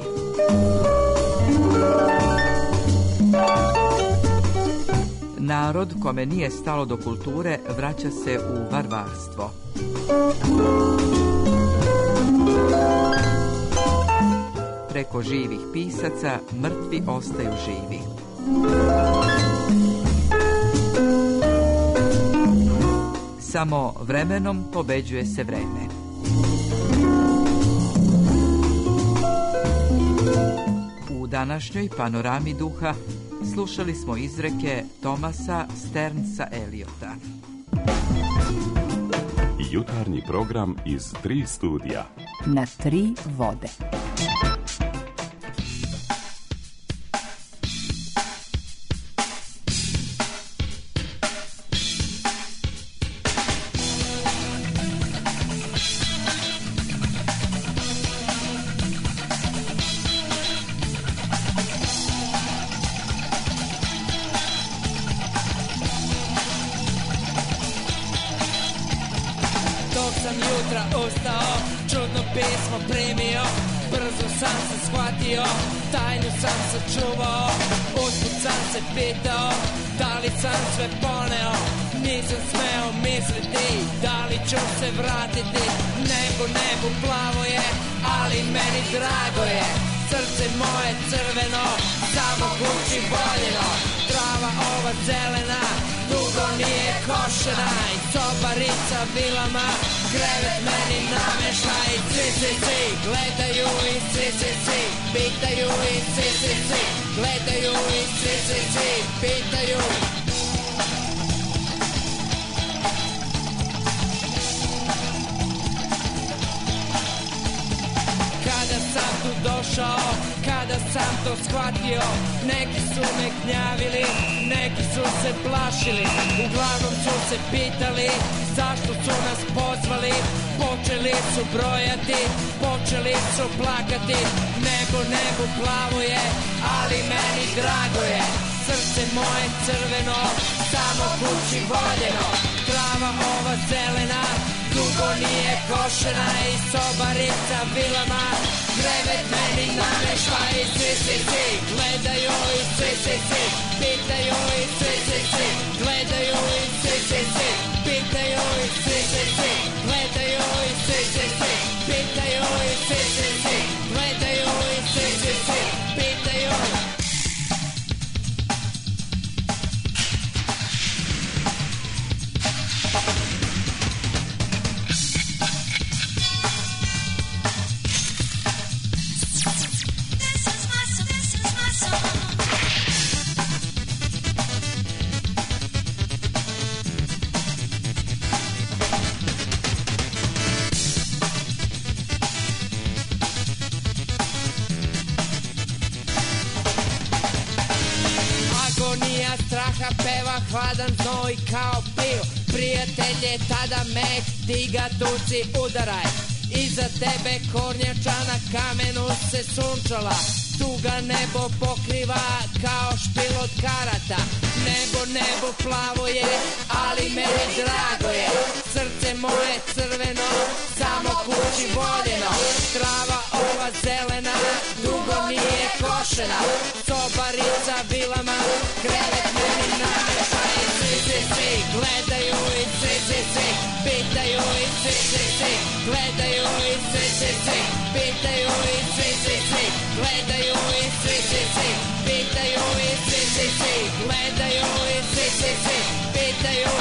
C: Narod kome nije stalo do kulture vraća se u varvarstvo. Preko živih pisaca mrtvi ostaju živi. Samo vremenom pobeđuje se vreme. U današnjoj Panorami duha slušali smo izreke Thomasa Stearnsa Eliota.
L: Jutarnji program iz 3 studija.
U: Na 3 vode.
O: Dok sam jutra ustao, čudno pismo primio, brzo sam se shvatio, tajnu sam sačuvao, usput sam se pitao, da li sam sve poneo, nisam smeo misliti, da li ću se vratiti, nebu plavo je, ali meni drago je, srce moje crveno, samo kući voljeno, trava ova zelena, dugo nije košena i sobarica vilama, krevet meni namešta i svi, gledaju i svi, pitaju i svi, gledaju i svi, pitaju. Kada sam tu došao, kada sam to shvatio, neki su me gnjavili, neki su se plašili, uglavnom su se pitali zašto su nas pozvali, počeli su brojati, počeli su plakati, nebo plavo je, ali meni drago je, srce moje crveno, samo kući voljeno, trava ova zelena, dugo nije košena i sobarica vilama, krevet meni namešta i svi, gledaju i svi, pitaju i svi, gledaju i svi, pitaju i svi, gledaju i svi, pitaju i svi, gledaju i svi, pitaju. Biva hladan znoj kao pil, prijatelje tada mek, ti ga tuci udaraj. Iza tebe kornjača na kamenu se sunčala, tuga nebo pokriva kao špil od karata. Nebo plavo je, ali meni drago je, srce moje crveno, samo kući voljeno. Trava ova zelena, dugo nije košena, sobarica vilama, krevet meni nameša. I svi, gledaju i svi, pitaju i svi, gledaju i svi, pitaju i svi, gledaju i svi, pitaju i svi, gledaju i svi, pitaju.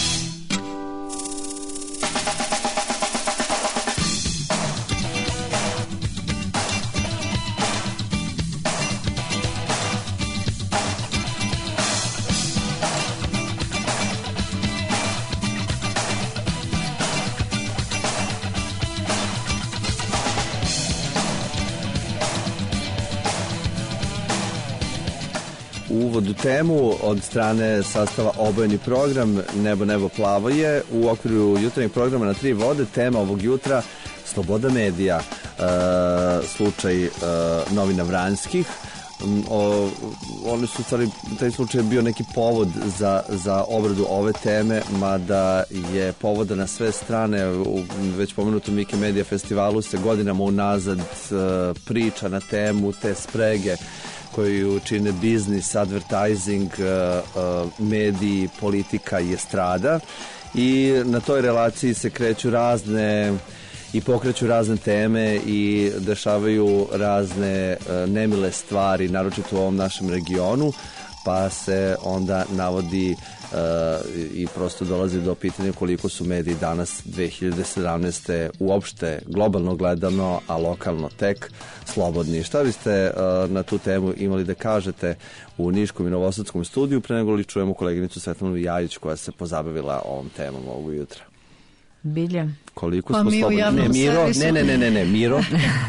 B: Uvod u temu od strane sastava Obojeni program Nebo plavo je u okviru jutarnjeg programa na 3 vode. Tema ovog jutra sloboda medija, slučaj novina Vranjskih. Oni su, taj slučaj je bio neki povod za obradu ove teme, mada je povoda na sve strane. U već pomenutom Wikimedia festivalu se godinama unazad priča na temu te sprege koju čine biznis, advertising, mediji, politika i estrada, i na toj relaciji se kreću razne i pokreću razne teme i dešavaju razne nemile stvari, naročito u ovom našem regionu, pa se onda navodi i prosto dolazi do pitanja koliko su mediji danas 2017. uopšte globalno gledano, a lokalno tek slobodni. Šta biste na tu temu imali da kažete u Niškom i Novosadskom studiju, pre nego li čujemo koleginicu Svetlanu Jajić koja se pozabavila ovom temom ovog jutra?
F: Bilja.
B: Koliko smo slobodni? Ne, Miro.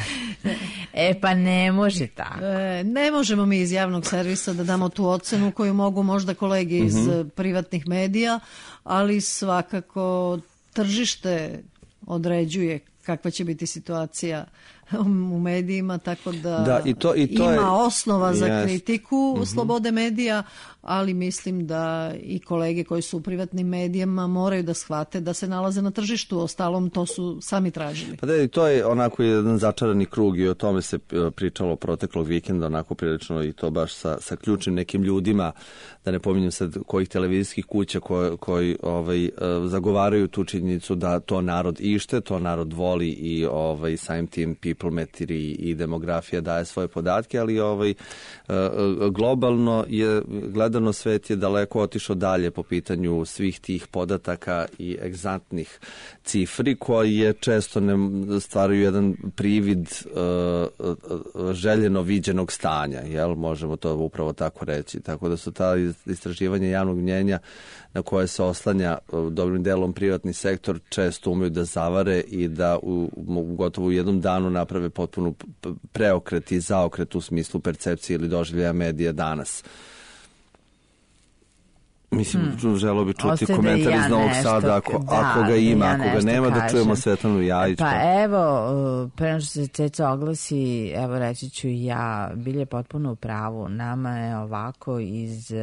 F: Pa ne može tako.
E: Ne možemo mi iz javnog servisa da damo tu ocenu koju mogu možda kolege iz privatnih medija, ali svakako tržište određuje kakva će biti situacija u medijima, tako da
B: i to
E: ima
B: je
E: osnova za kritiku slobode medija, ali mislim da i kolege koji su u privatnim medijama moraju da shvate da se nalaze na tržištu, ostalom to su sami tražili.
B: Pa da, i to je onako jedan začarani krug i o tome se pričalo proteklog vikenda onako prilično, i to baš sa ključnim nekim ljudima, da ne pominjem sad kojih televizijskih kuća koji zagovaraju tu činjenicu da to narod ište, to narod voli i samim tim Peoplemetry i demografija daje svoje podatke, ali globalno je gledano svet je daleko otišao dalje po pitanju svih tih podataka i egzaktnih cifri koje često ne stvaraju jedan privid željeno viđenog stanja, jel? Možemo to upravo tako reći. Tako da su ta istraživanja javnog mnjenja na koje se oslanja dobrim delom privatni sektor često umeju da zavare i da gotovo u jednom danu naprave potpuno preokret i zaokret u smislu percepcije ili doživljaja medija danas. Mislim, želeo bi čuti komentar iz Novog Sada, ako ga ima, ako ga nema, da čujemo Svetlanu Jajić.
F: Pa evo, pre nego što se Ceca oglasi, evo reći ću ja, Bilje potpuno u pravu. Nama je ovako iz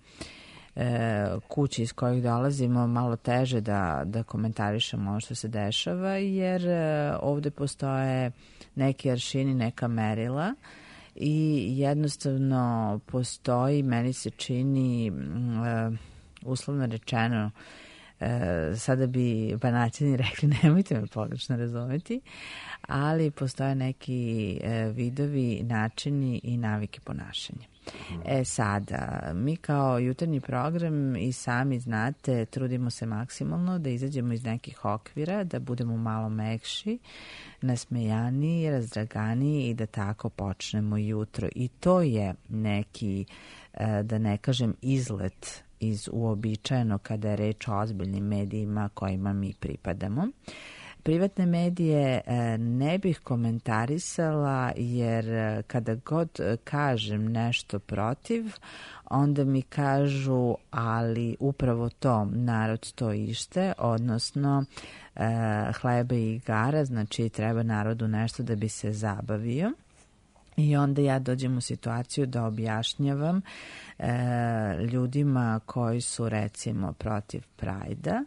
F: kući iz kojih dolazimo malo teže da komentarišemo ono što se dešava, jer ovde postoje neki aršini, neka merila i jednostavno postoji, meni se čini, uslovno rečeno, sada bi Banaćani rekli, nemojte me pogrešno razumeti, ali postoje neki vidovi, načini i navike ponašanja. Sada, mi kao jutarnji program i sami znate, trudimo se maksimalno da izađemo iz nekih okvira, da budemo malo mekši, nasmejaniji, razdraganiji i da tako počnemo jutro. I to je neki, da ne kažem, izlet iz uobičajeno kada je reč o ozbiljnim medijima kojima mi pripadamo. Privatne medije ne bih komentarisala, jer kada god kažem nešto protiv, onda mi kažu, ali upravo to narod to ište, odnosno hleba i igara, znači treba narodu nešto da bi se zabavio. I onda ja dođem u situaciju da objašnjavam ljudima koji su recimo protiv Prajda,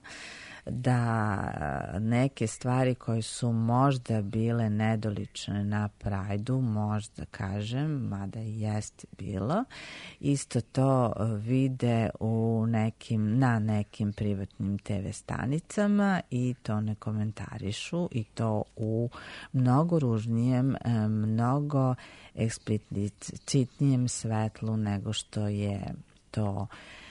F: da neke stvari koje su možda bile nedolične na Prajdu, možda kažem, mada i jeste bilo, isto to vide na nekim privatnim TV stanicama i to ne komentarišu, i to u mnogo ružnijem, mnogo eksplicitnijem svetlu nego što je to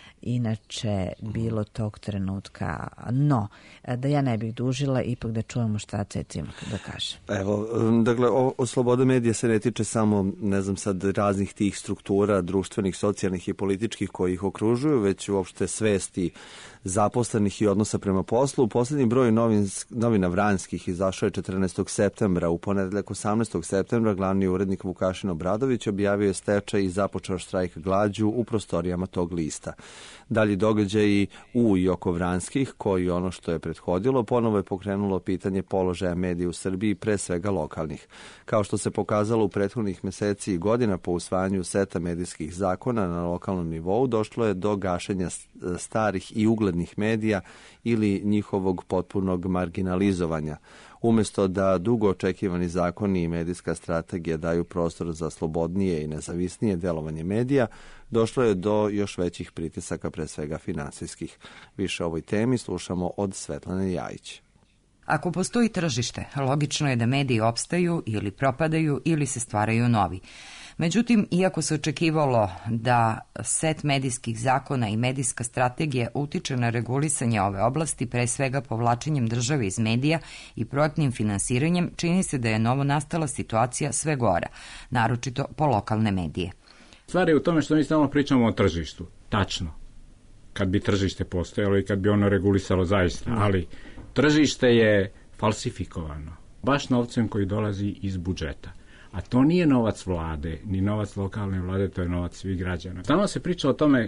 F: inače bilo tog trenutka. No, da ja ne bih dužila, ipak da čujemo šta Ceca ima da kaže.
B: Evo, dakle, o sloboda medija se ne tiče samo, ne znam sad, raznih tih struktura, društvenih, socijalnih i političkih koji ih okružuju, već uopšte svesti zaposlenih i odnosa prema poslu. U posljednji broj novina Vranjskih izašao je 14. septembra. U ponedeljak 18. septembra glavni urednik Vukašin Obradović objavio je stečaj i započeo štrajk glađu u prostorijama tog lista. Dalji događaji u i oko Vranjskih, koji ono što je prethodilo, ponovo je pokrenulo pitanje položaja medija u Srbiji, pre svega lokalnih. Kao što se pokazalo u prethodnih meseci i godina po usvajanju seta medijskih zakona na lokalnom nivou, došlo je do gašenja starih i uglednih medija ili njihovog potpunog marginalizovanja. Umjesto da dugo očekivani zakoni i medijska strategija daju prostor za slobodnije i nezavisnije delovanje medija, došlo je do još većih pritisaka, pre svega finansijskih. Više o ovoj temi slušamo od Svetlane Jajić.
P: Ako postoji tržište, logično je da mediji opstaju ili propadaju ili se stvaraju novi. Međutim, iako se očekivalo da set medijskih zakona i medijska strategija utiče na regulisanje ove oblasti, pre svega povlačenjem države iz medija i projektnim finansiranjem, čini se da je novo nastala situacija sve gora, naročito po lokalne medije.
Q: Stvar je u tome što mi stalno pričamo o tržištu. Tačno. Kad bi tržište postojalo i kad bi ono regulisalo zaista. Ali tržište je falsifikovano. Baš novcem koji dolazi iz budžeta. A to nije novac vlade, ni novac lokalne vlade, to je novac svih građana. Stalno se priča o tome,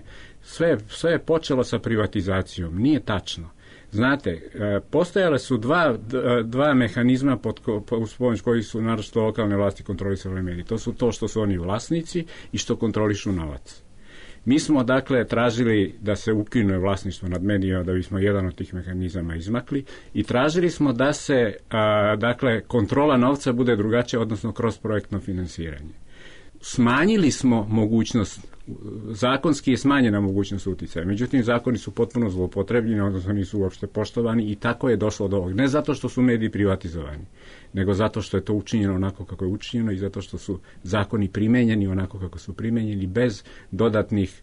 Q: sve je počelo sa privatizacijom. Nije tačno. Znate, postojale su dva mehanizma uz pomoć kojih su naročito lokalne vlasti kontrolisale medije. To su to što su oni vlasnici i što kontrolišu novac. Mi smo, dakle, tražili da se ukine vlasništvo nad medijima, da bismo jedan od tih mehanizama izmakli, i tražili smo da se, dakle, kontrola novca bude drugačija, odnosno kroz projektno finansiranje. Smanjili smo mogućnost, zakonski je smanjena mogućnost uticaja, međutim zakoni su potpuno zloupotrebljeni, odnosno nisu uopšte poštovani, i tako je došlo do ovog. Ne zato što su mediji privatizovani, nego zato što je to učinjeno onako kako je učinjeno i zato što su zakoni primenjeni onako kako su primenjeni, bez dodatnih,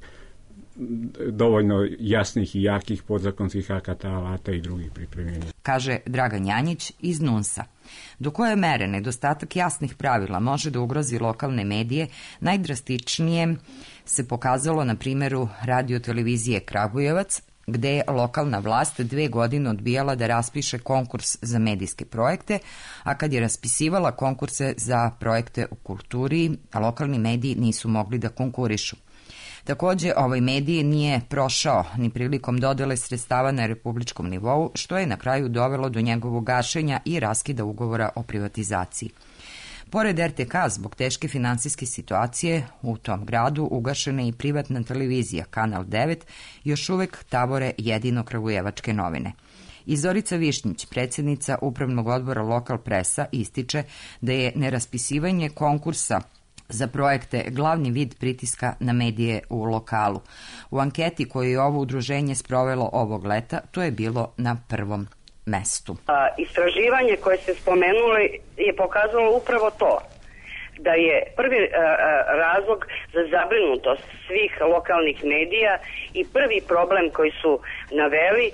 Q: dovoljno jasnih i jakih podzakonskih akata, alata i drugih pripremljenja.
P: Kaže Dragan Janjić iz NUNS-a. Do koje mere nedostatak jasnih pravila može da ugrozi lokalne medije, najdrastičnije se pokazalo na primjeru radio-televizije Kragujevac, gde je lokalna vlast 2 godine odbijala da raspiše konkurs za medijske projekte, a kad je raspisivala konkurse za projekte u kulturi, lokalni mediji nisu mogli da konkurišu. Takođe, ovaj medij nije prošao ni prilikom dodele sredstava na republičkom nivou, što je na kraju dovelo do njegovog gašenja i raskida ugovora o privatizaciji. Pored RTK, zbog teške finansijske situacije, u tom gradu ugašena je i privatna televizija, Kanal 9, još uvek tavore jedino kragujevačke novine. I Zorica Višnjić, predsjednica Upravnog odbora Lokal Presa, ističe da je neraspisivanje konkursa za projekte glavni vid pritiska na medije u lokalu. U anketi koju je ovo udruženje sprovelo ovog leta, to je bilo na prvom mestu.
R: Istraživanje koje ste spomenuli je pokazalo upravo to, da je prvi razlog za zabrinutost svih lokalnih medija i prvi problem koji su naveli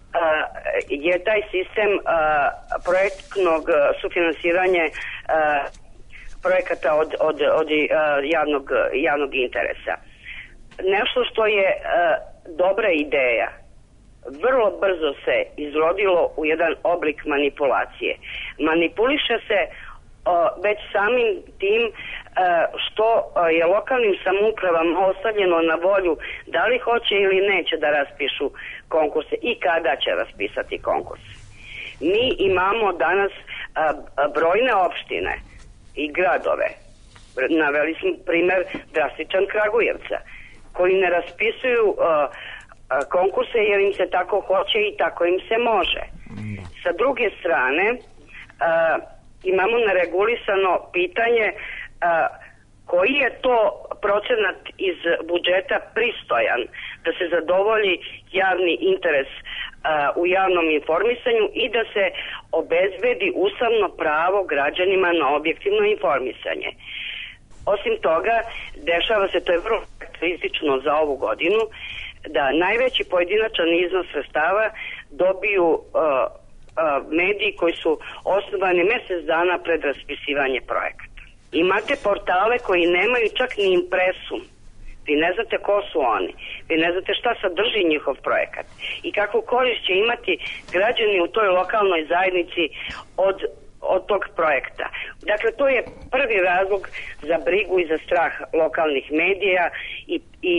R: je taj sistem projektnog sufinansiranja projekata od javnog interesa. Nešto što je dobra ideja vrlo brzo se izrodilo u jedan oblik manipulacije. Manipuliše se već samim tim što je lokalnim samoupravama ostavljeno na volju da li hoće ili neće da raspišu konkurse i kada će raspisati konkurse. Mi imamo danas brojne opštine i gradove, naveli smo primer drastičan Kragujevca, koji ne raspisuju konkurse jer im se tako hoće i tako im se može. Sa druge strane, imamo neregulisano pitanje koji je to procenat iz budžeta pristojan da se zadovolji javni interes u javnom informisanju i da se obezbedi ustavno pravo građanima na objektivno informisanje. Osim toga, dešava se, to je vrlo karakteristično za ovu godinu, da najveći pojedinačan iznos sredstava dobiju mediji koji su osnovani mesec dana pred raspisivanje projekata. Imate portale koji nemaju čak ni impresum. Vi ne znate ko su oni. Vi ne znate šta sadrži njihov projekat. I kakvu korist će imati građani u toj lokalnoj zajednici od tog projekta. Dakle, to je prvi razlog za brigu i za strah lokalnih medija i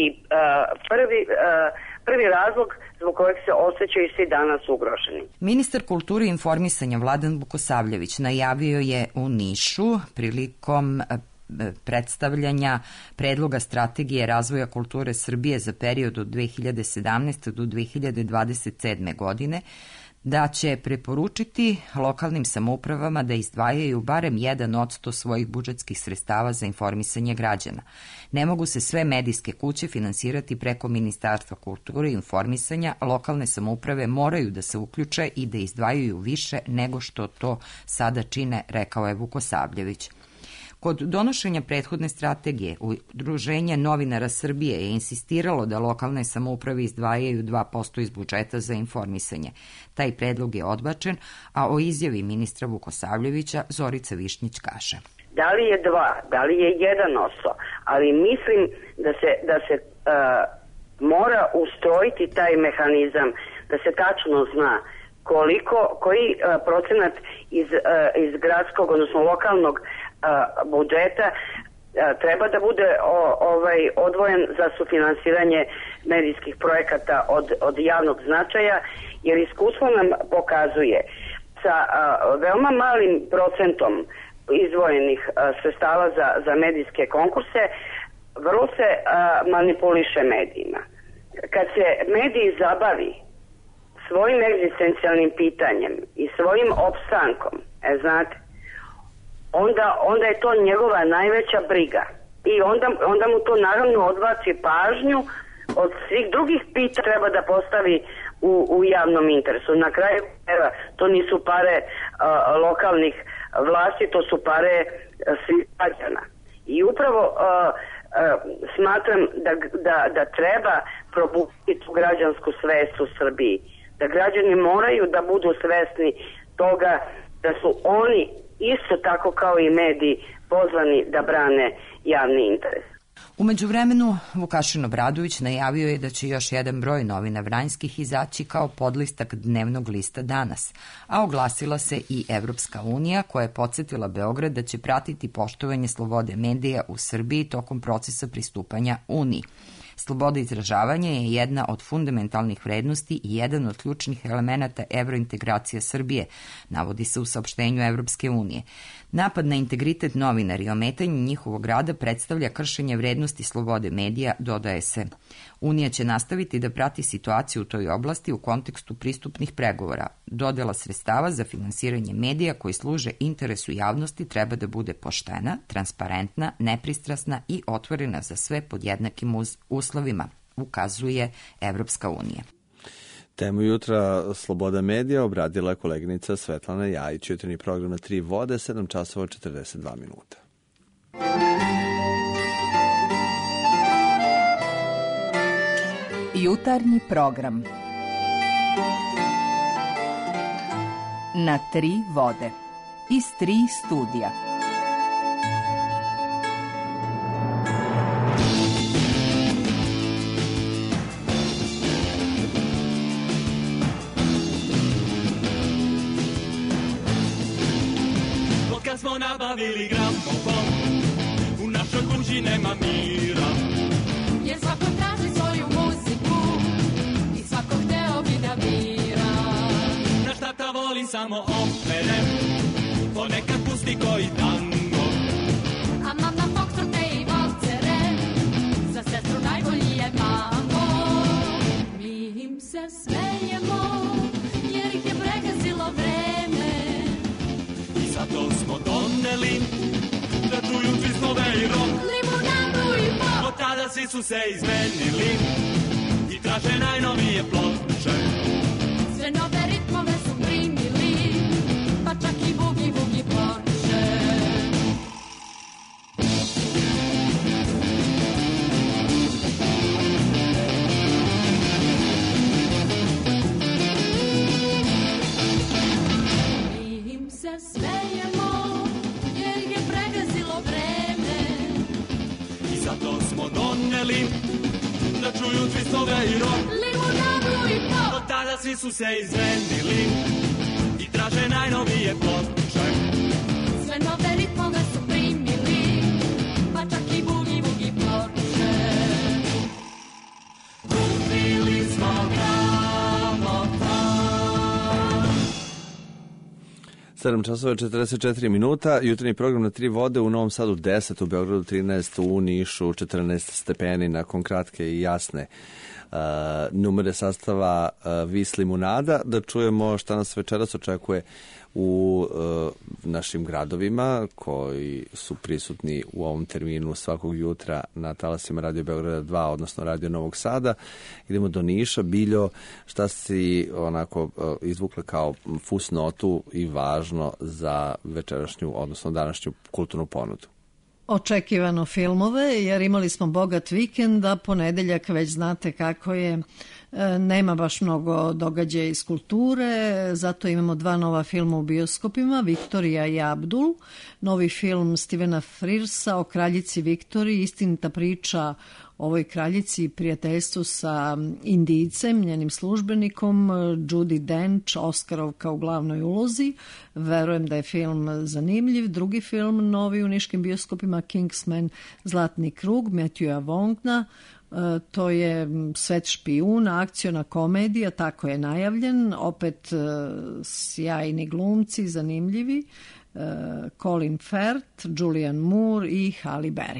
R: prvi razlog zbog kojeg se osjećaju svi danas ugroženi.
P: Ministar kulture i informisanja Vladan Vukosavljević najavio je u Nišu prilikom predstavljanja predloga strategije razvoja kulture Srbije za period od 2017. do 2027. godine da će preporučiti lokalnim samoupravama da izdvajaju barem 1% svojih budžetskih sredstava za informisanje građana. Ne mogu se sve medijske kuće finansirati preko Ministarstva kulture i informisanja, lokalne samouprave moraju da se uključe i da izdvajaju više nego što to sada čine, rekao je Vukosavljević. Kod donošenja prethodne strategije, Udruženje novinara Srbije je insistiralo da lokalne samouprave izdvajaju 2% iz budžeta za informisanje. Taj predlog je odbačen, a o izjavi ministra Vukosavljevića Zorica Višnjić kaže:
R: Da li je 2, da li je 1%, ali mislim da se mora ustrojiti taj mehanizam, da se tačno zna koji procenat iz gradskog, odnosno lokalnog budžeta treba da bude odvojen za sufinansiranje medijskih projekata od javnog značaja, jer iskustvo nam pokazuje sa veoma malim procentom izdvojenih sredstava za medijske konkurse vrlo se manipuliše medijima. Kad se mediji zabavi svojim egzistencijalnim pitanjem i svojim opstankom, znate, onda je to njegova najveća briga. I onda mu to naravno odbaci pažnju od svih drugih pitanja treba da postavi u javnom interesu. Na kraju to nisu pare lokalnih vlasti, to su pare svih građana. I upravo smatram da treba probuditi tu građansku svest u Srbiji. Da građani moraju da budu svesni toga da su oni isto tako kao i mediji pozvani da brane javni interes.
P: U međuvremenu, Vukašin Obradović najavio je da će još jedan broj novina vranjskih izaći kao podlistak dnevnog lista Danas, a oglasila se i Evropska unija koja je podsjetila Beograd da će pratiti poštovanje slobode medija u Srbiji tokom procesa pristupanja Uniji. Sloboda izražavanja je jedna od fundamentalnih vrednosti i jedan od ključnih elemenata evrointegracije Srbije, navodi se u saopštenju Evropske unije. Napad na integritet novinara i ometanje njihovog rada predstavlja kršenje vrednosti slobode medija, dodaje se. Unija će nastaviti da prati situaciju u toj oblasti u kontekstu pristupnih pregovora. Dodela sredstava za finansiranje medija koji služe interesu javnosti treba da bude poštena, transparentna, nepristrasna i otvorena za sve pod jednakim uslovima, ukazuje Evropska unija.
B: Temu jutra Sloboda medija obradila koleginica Svetlana Jajić. Jutarnji program na 3 vode, 7 časova 42 minuta.
U: Jutarnji program na 3 vode iz 3 studija.
A: smo nabavili gramofon, u našoj kući nema mira.
S: Jer svako traži svoju muziku i svako hteo bi da bira.
A: Naš tata voli samo opere, ponekad pusti koji tango.
S: A mama foxtrote i valcere, za sestru najbolji je mambo. Mi im se smejemo, jer ih je pregazilo vreme.
A: I zato smo doneli da čuju twistove i rock,
S: limunadu i pop.
A: Od tada svi su se izmenili i traže najnovije ploče.
S: Sve nove ritmove su primili, pa čak i bugi bugi ploče. Mi im se smejemo, jer ih je pregazilo vreme.
A: I zato smo doneli da čuju twistove i rock,
S: limunadu i pop.
A: Od tada svi su se izvendili i traže najnovije ploče.
S: Sve nove ritmove su primili, pa čak i bugi bugi ploče. Kupili smo gramofon.
B: 7 časova 44 minuta, jutarnji program na 3 vode, u Novom Sadu 10, u Beogradu 13, u Nišu 14 stepeni, nakon kratke i jasne numere sastava Vis limunada, da čujemo šta nas večeras očekuje u našim gradovima koji su prisutni u ovom terminu svakog jutra na talasima Radio Beograda 2, odnosno Radio Novog Sada. Idemo do Niša. Biljo, šta si onako izvukla kao fusnotu i važno za večerašnju, odnosno današnju kulturnu ponudu?
E: Očekivano filmove, jer imali smo bogat vikend, a ponedeljak već znate kako je, nema baš mnogo događaja iz kulture, zato imamo 2 nova filma u bioskopima, Viktorija i Abdul, novi film Stevena Frearsa o kraljici Viktoriji, istinita priča o ovoj kraljici i prijateljstvu sa Indijcem, njenim službenikom, Judi Dench, Oskarovka u glavnoj ulozi. Verujem da je film zanimljiv. Drugi film, novi u niškim bioskopima, Kingsman, Zlatni krug, Matthewa Vaughna. To je Svet špijuna, akciona komedija, tako je najavljen. Opet sjajni glumci, zanimljivi. Colin Firth, Julianne Moore i Halle Berry.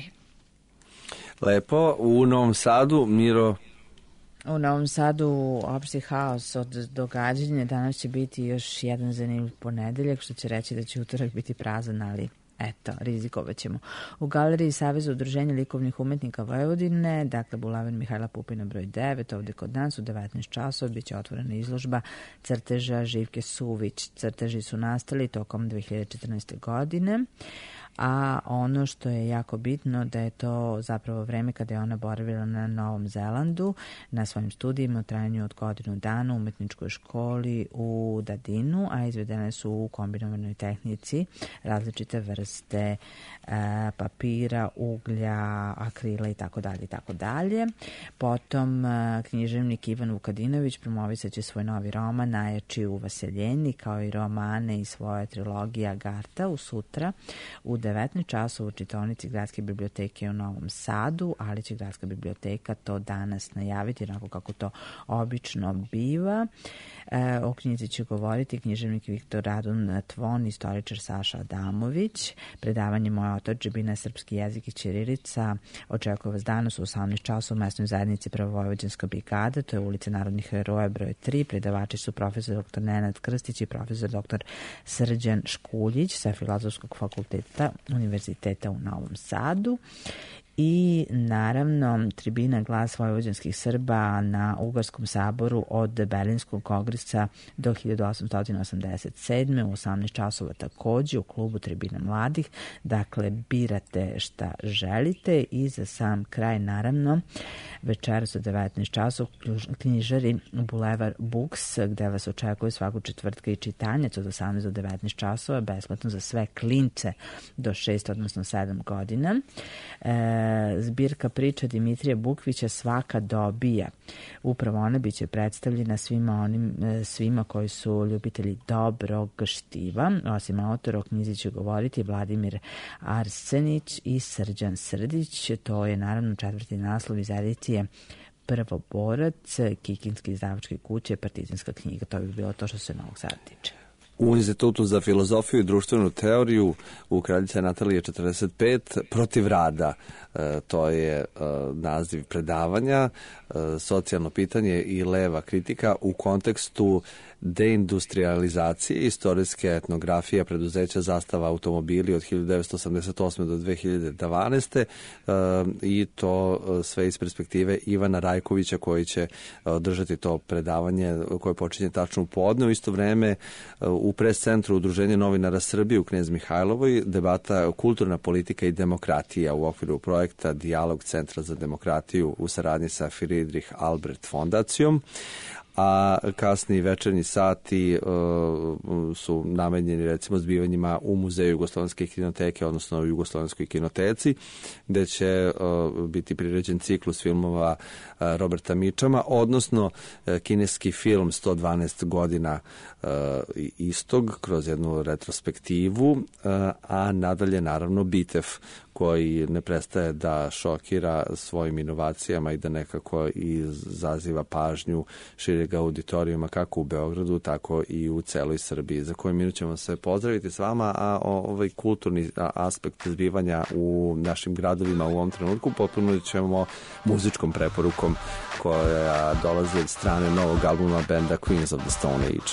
B: Lepo. U Novom Sadu, Miro?
F: U Novom Sadu opšti haos od događanja. Danas će biti još jedan zanimljiv ponedeljak, što će reći da će utorak biti prazan, ali eto, rizikovat ćemo. U galeriji Saveza udruženja likovnih umetnika Vojvodine, dakle Bulevar Mihajla Pupina broj 9, ovde kod nas u 19 časova biće otvorena izložba crteža Živke Suvić. Crteži su nastali tokom 2014. godine, a ono što je jako bitno da je to zapravo vreme kada je ona boravila na Novom Zelandu na svojim studijima u trajanju od godinu dana u umetničkoj školi u Dadinu, a izvedene su u kombinovanoj tehnici različite vrste papira, uglja, akrila i tako dalje. Potom književnik Ivan Vukadinović promovisat će svoj novi roman Najjači u Vaseljeni, kao i romane i svoje trilogije Agarta u sutra u 19 časova u čitaonici Gradske biblioteke u Novom Sadu, ali će Gradska biblioteka to danas najaviti, onako kako to obično biva. O knjizi će govoriti književnik Viktor Radun Tvon, istoričar Saša Adamović. Predavanje Moja otadžbina, srpski jezik i ćirilica očekuje vas danas u 18 časova u mesnoj zajednici Pravovojvođanska brigada, to je ulica Narodnih heroja broj 3. Predavači su profesor dr. Nenad Krstić i profesor dr. Srđan Škuljić sa Filozofskog fakulteta Univerziteta u Novom Sadu. I naravno tribina Glas vojvođanskih Srba na Ugarskom saboru od Berlinskog kongresa do 1887. u 18 časova takođe u klubu Tribina mladih. Dakle, birate šta želite. I za sam kraj, naravno, večeras od 19 časova knjižari Bulevar Books, gde vas očekuje svaku četvrtka i čitanjac od 18 do 19 časova, besplatno za sve klince do 6, odnosno 7 godina. zbirka priča Dimitrija Bukvića Svaka dobija. Upravo ona biće predstavljena svima koji su ljubitelji dobrog štiva. Osim autora o knjizi će govoriti Vladimir Arsenić i Srđan Srdić. To je naravno 4. naslov iz edicije Prvoborac, Kikinske izdavačke kuće, Partizanska knjiga. To bi bilo to što se Novog Sada tiče.
B: U Institutu za filozofiju i društvenu teoriju u Kraljice Natalije 45 protiv rada. To je naziv predavanja, socijalno pitanje i leva kritika u kontekstu deindustrializacije, istorijske etnografije preduzeća Zastava automobili od 1988. do 2012. I to sve iz perspektive Ivana Rajkovića koji će održati to predavanje koje počinje tačno u podne. U isto vreme u pres centru Udruženja novinara Srbije u Knez Mihajlovoj debata kulturna politika i demokratija u okviru projekta Dijalog Centra za demokratiju u saradnji sa Friedrich Albert fondacijom. A kasni večernji sati su namenjeni recimo zbivanjima u Muzeju Jugoslovenske kinoteke, odnosno u Jugoslovenskoj kinoteci, gde će biti priređen ciklus filmova Roberta Mičama, odnosno kineski film 112 godina istog kroz jednu retrospektivu, a nadalje naravno Bitev koji ne prestaje da šokira svojim inovacijama i da nekako izaziva pažnju šireg auditorijuma kako u Beogradu, tako i u celoj Srbiji. Za koji minut ćemo se pozdraviti s vama, a ovaj kulturni aspekt zbivanja u našim gradovima u ovom trenutku potpunit ćemo muzičkom preporukom koja dolazi od strane novog albuma benda Queens of the Stone Age.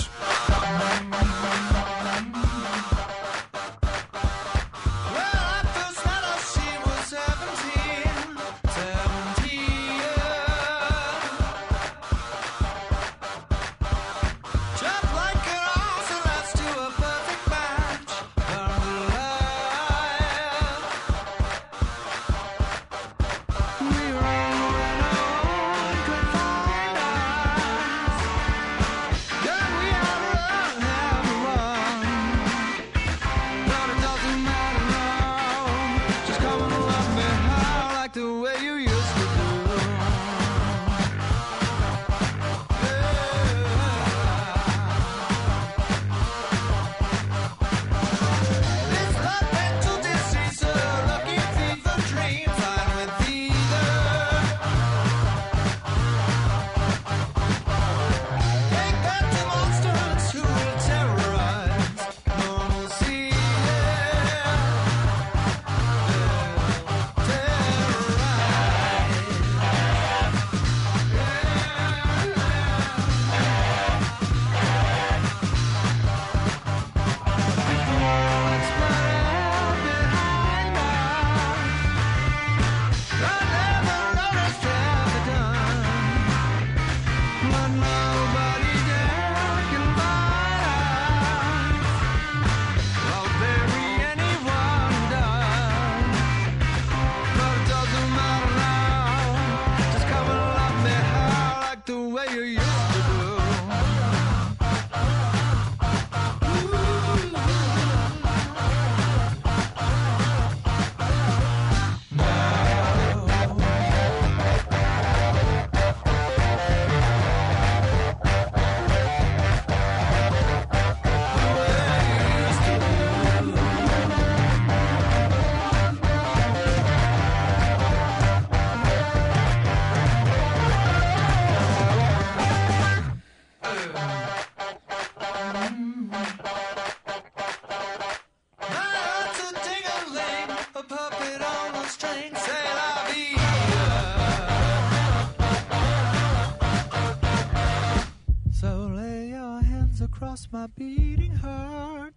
N: across my beating heart.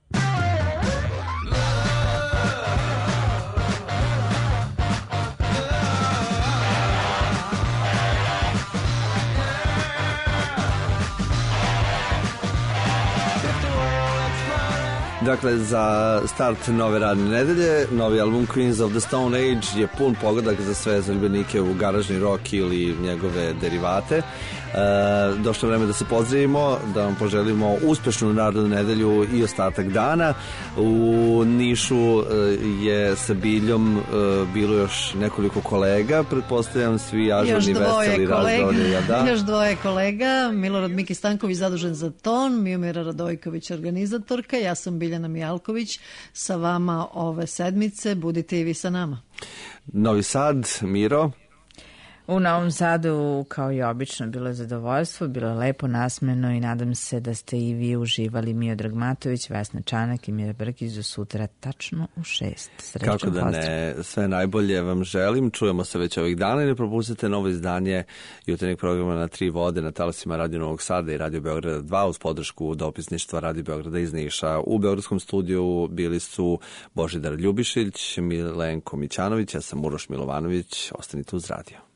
B: Dakle, za start nove radne nedelje, novi album Queens of the Stone Age je pun pogodak za sve zaljubljenike u garažni rock ili njegove derivate. Došlo je vreme da se pozdravimo, da vam poželimo uspešnu narodnu nedelju i ostatak dana. U Nišu je sa Biljom bilo još nekoliko kolega, pretpostavljam svi ažurni, veseli, razdolni.
E: Još dvoje kolega, Milorad Miki Stanković zadužen za ton, Mijomira Radojković organizatorka, ja sam Biljana Mijalković sa vama ove sedmice, budite i vi sa nama.
B: Novi Sad, Miro.
F: U Novom Sadu, kao i obično, bilo je zadovoljstvo, bilo je lepo, nasmeno i nadam se da ste i vi uživali. Miodrag Matović, Vesna Čanak i Mira Brkić do sutra tačno u 6. Srećan
B: Kako da ne, sve najbolje vam želim. Čujemo se već ovih dana i ne propustite novo izdanje jutarnjeg programa Na tri vode na talasima Radio Novog Sada i Radio Beograda 2 uz podršku dopisništva Radio Beograda iz Niša. U beogradskom studiju bili su Božidar Ljubišić, Milenko Mićanović, ja sam Uroš Milovanović. Ostanite uz radio.